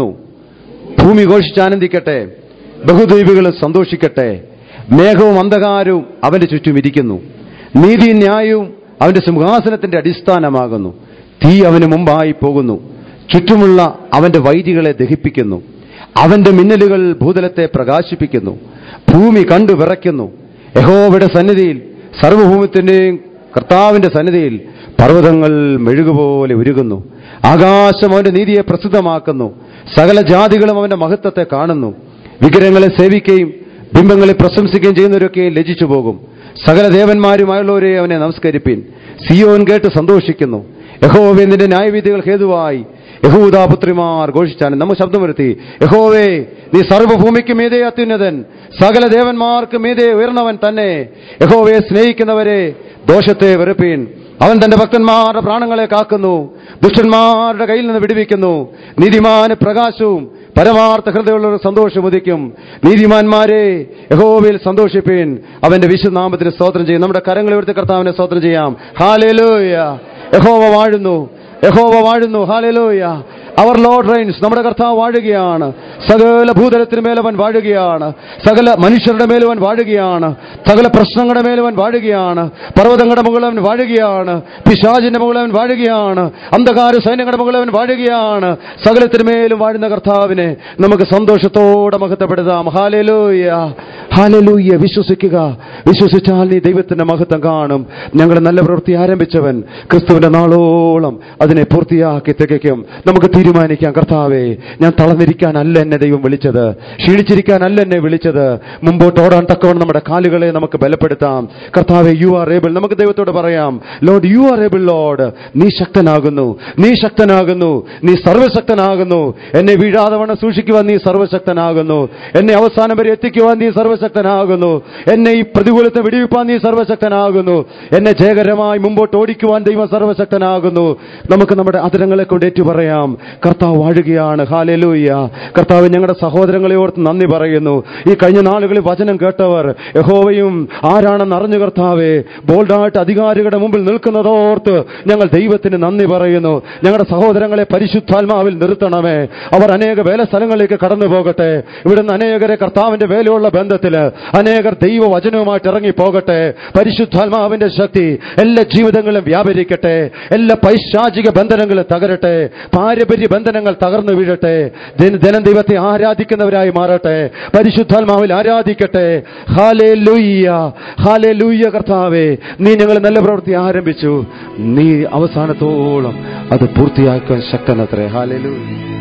ഭൂമി ഘോഷിച്ചാനന്ദിക്കട്ടെ, ബഹുദ്വീപുകൾ സന്തോഷിക്കട്ടെ. മേഘവും അന്ധകാരവും അവന്റെ ചുറ്റും ഇരിക്കുന്നു. നീതിയും ന്യായവും അവന്റെ സിംഹാസനത്തിന്റെ അടിസ്ഥാനമാകുന്നു. തീ അവന് മുമ്പായി പോകുന്നു, ചുറ്റുമുള്ള അവന്റെ വൈരികളെ ദഹിപ്പിക്കുന്നു. അവന്റെ മിന്നലുകൾ ഭൂതലത്തെ പ്രകാശിപ്പിക്കുന്നു. ഭൂമി കണ്ടു വിറയ്ക്കുന്നു. യഹോവയുടെ സന്നിധിയിൽ, സർവ്വഭൂമിത്തിന്റെയും കർത്താവിന്റെ സന്നിധിയിൽ പർവ്വതങ്ങൾ മെഴുകുപോലെ ഉരുകുന്നു. ആകാശം അവന്റെ നീതിയെ പ്രസിദ്ധമാക്കുന്നു. സകല ജാതികളും അവന്റെ മഹത്വത്തെ കാണുന്നു. വിഗ്രഹങ്ങളെ സേവിക്കുകയും ബിംബങ്ങളെ പ്രശംസിക്കുകയും ചെയ്യുന്നവരൊക്കെ ലജ്ജിച്ചു പോകും. സകല ദേവന്മാരുമായുള്ളവരെ അവനെ നമസ്കരിപ്പിൻ. സിയോൻ കേട്ട് സന്തോഷിക്കുന്നു. യഹോവേ, നിന്റെ ന്യായവിധികൾ ഹേതുവായി യഹൂദാപുത്രിമാർ ഘോഷിച്ചാണ്. നമ്മൾ ശബ്ദം വരുത്തി, യഹോവേ, നീ സർവ്വഭൂമിക്ക് മീതെ അത്യുന്നതൻ, സകല ദേവന്മാർക്ക് മീതെ ഉയർന്നവൻ തന്നെ. യഹോവയെ സ്നേഹിക്കുന്നവരെ ദോഷത്തെ വെറുപ്പീൻ. അവൻ തന്റെ ഭക്തന്മാരുടെ പ്രാണങ്ങളെ കാക്കുന്നു, ദുഷ്ടന്മാരുടെ കയ്യിൽ നിന്ന് വിടുവിക്കുന്നു. നീതിമാന് പ്രകാശവും പരമാർത്ഥ ഹൃദയമുള്ളവർ സന്തോഷം ഉദിക്കും. നീതിമാന്മാരെ യഹോവയിൽ സന്തോഷിപ്പീൻ, അവന്റെ വിശുദ്ധനാമത്തിന് സ്തോത്രം ചെയ്യും. നമ്മുടെ കരങ്ങൾ ഉയർത്തി കർത്താവിനെ സ്തോത്രം ചെയ്യാം. ഹല്ലേലൂയ. യഹോവ വാഴുന്നു, യഹോവ വാഴുന്നു. ഹല്ലേലൂയ. അവർ ലോർഡ് റെയിൻസ്. നമ്മുടെ കർത്താവ് വാഴുകയാണ്. സകല ഭൂതലത്തിന് മേലവൻ വാഴുകയാണ്. സകല മനുഷ്യരുടെ മേലവൻ വാഴുകയാണ്. സകല പ്രശ്നങ്ങളുടെ മേലവൻ വാഴുകയാണ്. പർവ്വതങ്ങളുടെ മുകളിലവൻ വാഴുകയാണ്. പിശാചിന്റെ മുകളിലവൻ വാഴുകയാണ്. അന്ധകാര സൈന്യങ്ങളുടെ മുകളിലവൻ വാഴുകയാണ്. സകലത്തിന് മേലും വാഴുന്ന കർത്താവിനെ നമുക്ക് സന്തോഷത്തോടെ മഹത്വപ്പെടുത്താം. Hallelujah, hallelujah. വിശ്വസിക്കുക. വിശ്വസിച്ചാൽ നീ ദൈവത്തിന്റെ മഹത്വം കാണും. ഞങ്ങളുടെ നല്ല പ്രവൃത്തി ആരംഭിച്ചവൻ ക്രിസ്തുവിന്റെ നാളോളം അതിനെ പൂർത്തിയാക്കി തികയ്ക്കും. നമുക്ക് തീരുമാനിക്കാം, കർത്താവേ, ഞാൻ തളർന്നിരിക്കാനല്ല എന്നെ ദൈവം വിളിച്ചത്, ക്ഷീണിച്ചിരിക്കാനല്ല എന്നെ വിളിച്ചത്. മുമ്പോട്ട് ഓടാൻ തക്കവണ്ണം നമ്മുടെ കാലുകളെ നമുക്ക് ബലപ്പെടുത്താം. കർത്താവേ, യു ആർ ഏബിൾ. നമുക്ക് ദൈവത്തോട് പറയാം, Lord, you are able. Lord, നീ ശക്തനാകുന്നു, നീ ശക്തനാകുന്നു, നീ സർവശക്തനാകുന്നു. എന്നെ വീഴാതെ വണ്ണം സൂക്ഷിക്കുവാൻ നീ സർവശക്തനാകുന്നു. എന്നെ അവസാനം വരെ എത്തിക്കുവാൻ നീ സർവശക്തനാകുന്നു. എന്നെ ഈ പ്രതികൂലത്തെ വിടിവിപ്പാൻ നീ സർവശക്തനാകുന്നു. എന്നെ ജയകരമായി മുമ്പോട്ട് ഓടിക്കുവാൻ ദൈവം സർവശക്തനാകുന്നു. നമുക്ക് നമ്മുടെ അതിരങ്ങളെ കൊണ്ട് ഏറ്റു പറയാം, കർത്താവ് വാഴുകയാണ്. ഹല്ലേലൂയ. കർത്താവ്, ഞങ്ങളുടെ സഹോദരങ്ങളെ ഓർത്ത് നന്ദി പറയുന്നു. ഈ കഴിഞ്ഞ നാളുകളിൽ വചനം കേട്ടവർ യഹോവയും ആരാണെന്ന് അറിഞ്ഞു കർത്താവേ, ബോൾഡായിട്ട് അധികാരികളുടെ മുമ്പിൽ നിൽക്കുന്നതോർത്ത് ഞങ്ങൾ ദൈവത്തിന് നന്ദി പറയുന്നു. ഞങ്ങളുടെ സഹോദരങ്ങളെ പരിശുദ്ധാത്മാവിൽ നിർത്തണമേ. അവർ അനേക വേല സ്ഥലങ്ങളിലേക്ക് കടന്നു പോകട്ടെ. ഇവിടുന്ന് അനേകരെ കർത്താവിന്റെ വേലയുള്ള ബന്ധത്തില് അനേകർ ദൈവവചനവുമായിട്ട് ഇറങ്ങി പോകട്ടെ. പരിശുദ്ധാത്മാവിന്റെ ശക്തി എല്ലാ ജീവിതങ്ങളിലും വ്യാപരിക്കട്ടെ. എല്ലാ പൈശാചിക ബന്ധനങ്ങളും തകരട്ടെ. പാരമ്പര്യ ബന്ധനങ്ങൾ തകർന്നു വീഴട്ടെ. ജനം ദൈവത്തെ ആരാധിക്കുന്നവരായി മാറട്ടെ. പരിശുദ്ധാത്മാവിൽ ആരാധിക്കട്ടെ. Hallelujah, hallelujah. കർത്താവേ, നീ ഞങ്ങൾ നല്ല പ്രവൃത്തി ആരംഭിച്ചു, നീ അവസാനത്തോളം അത് പൂർത്തിയാക്കാൻ ശക്തനത്രേ. ഹല്ലേലൂയ.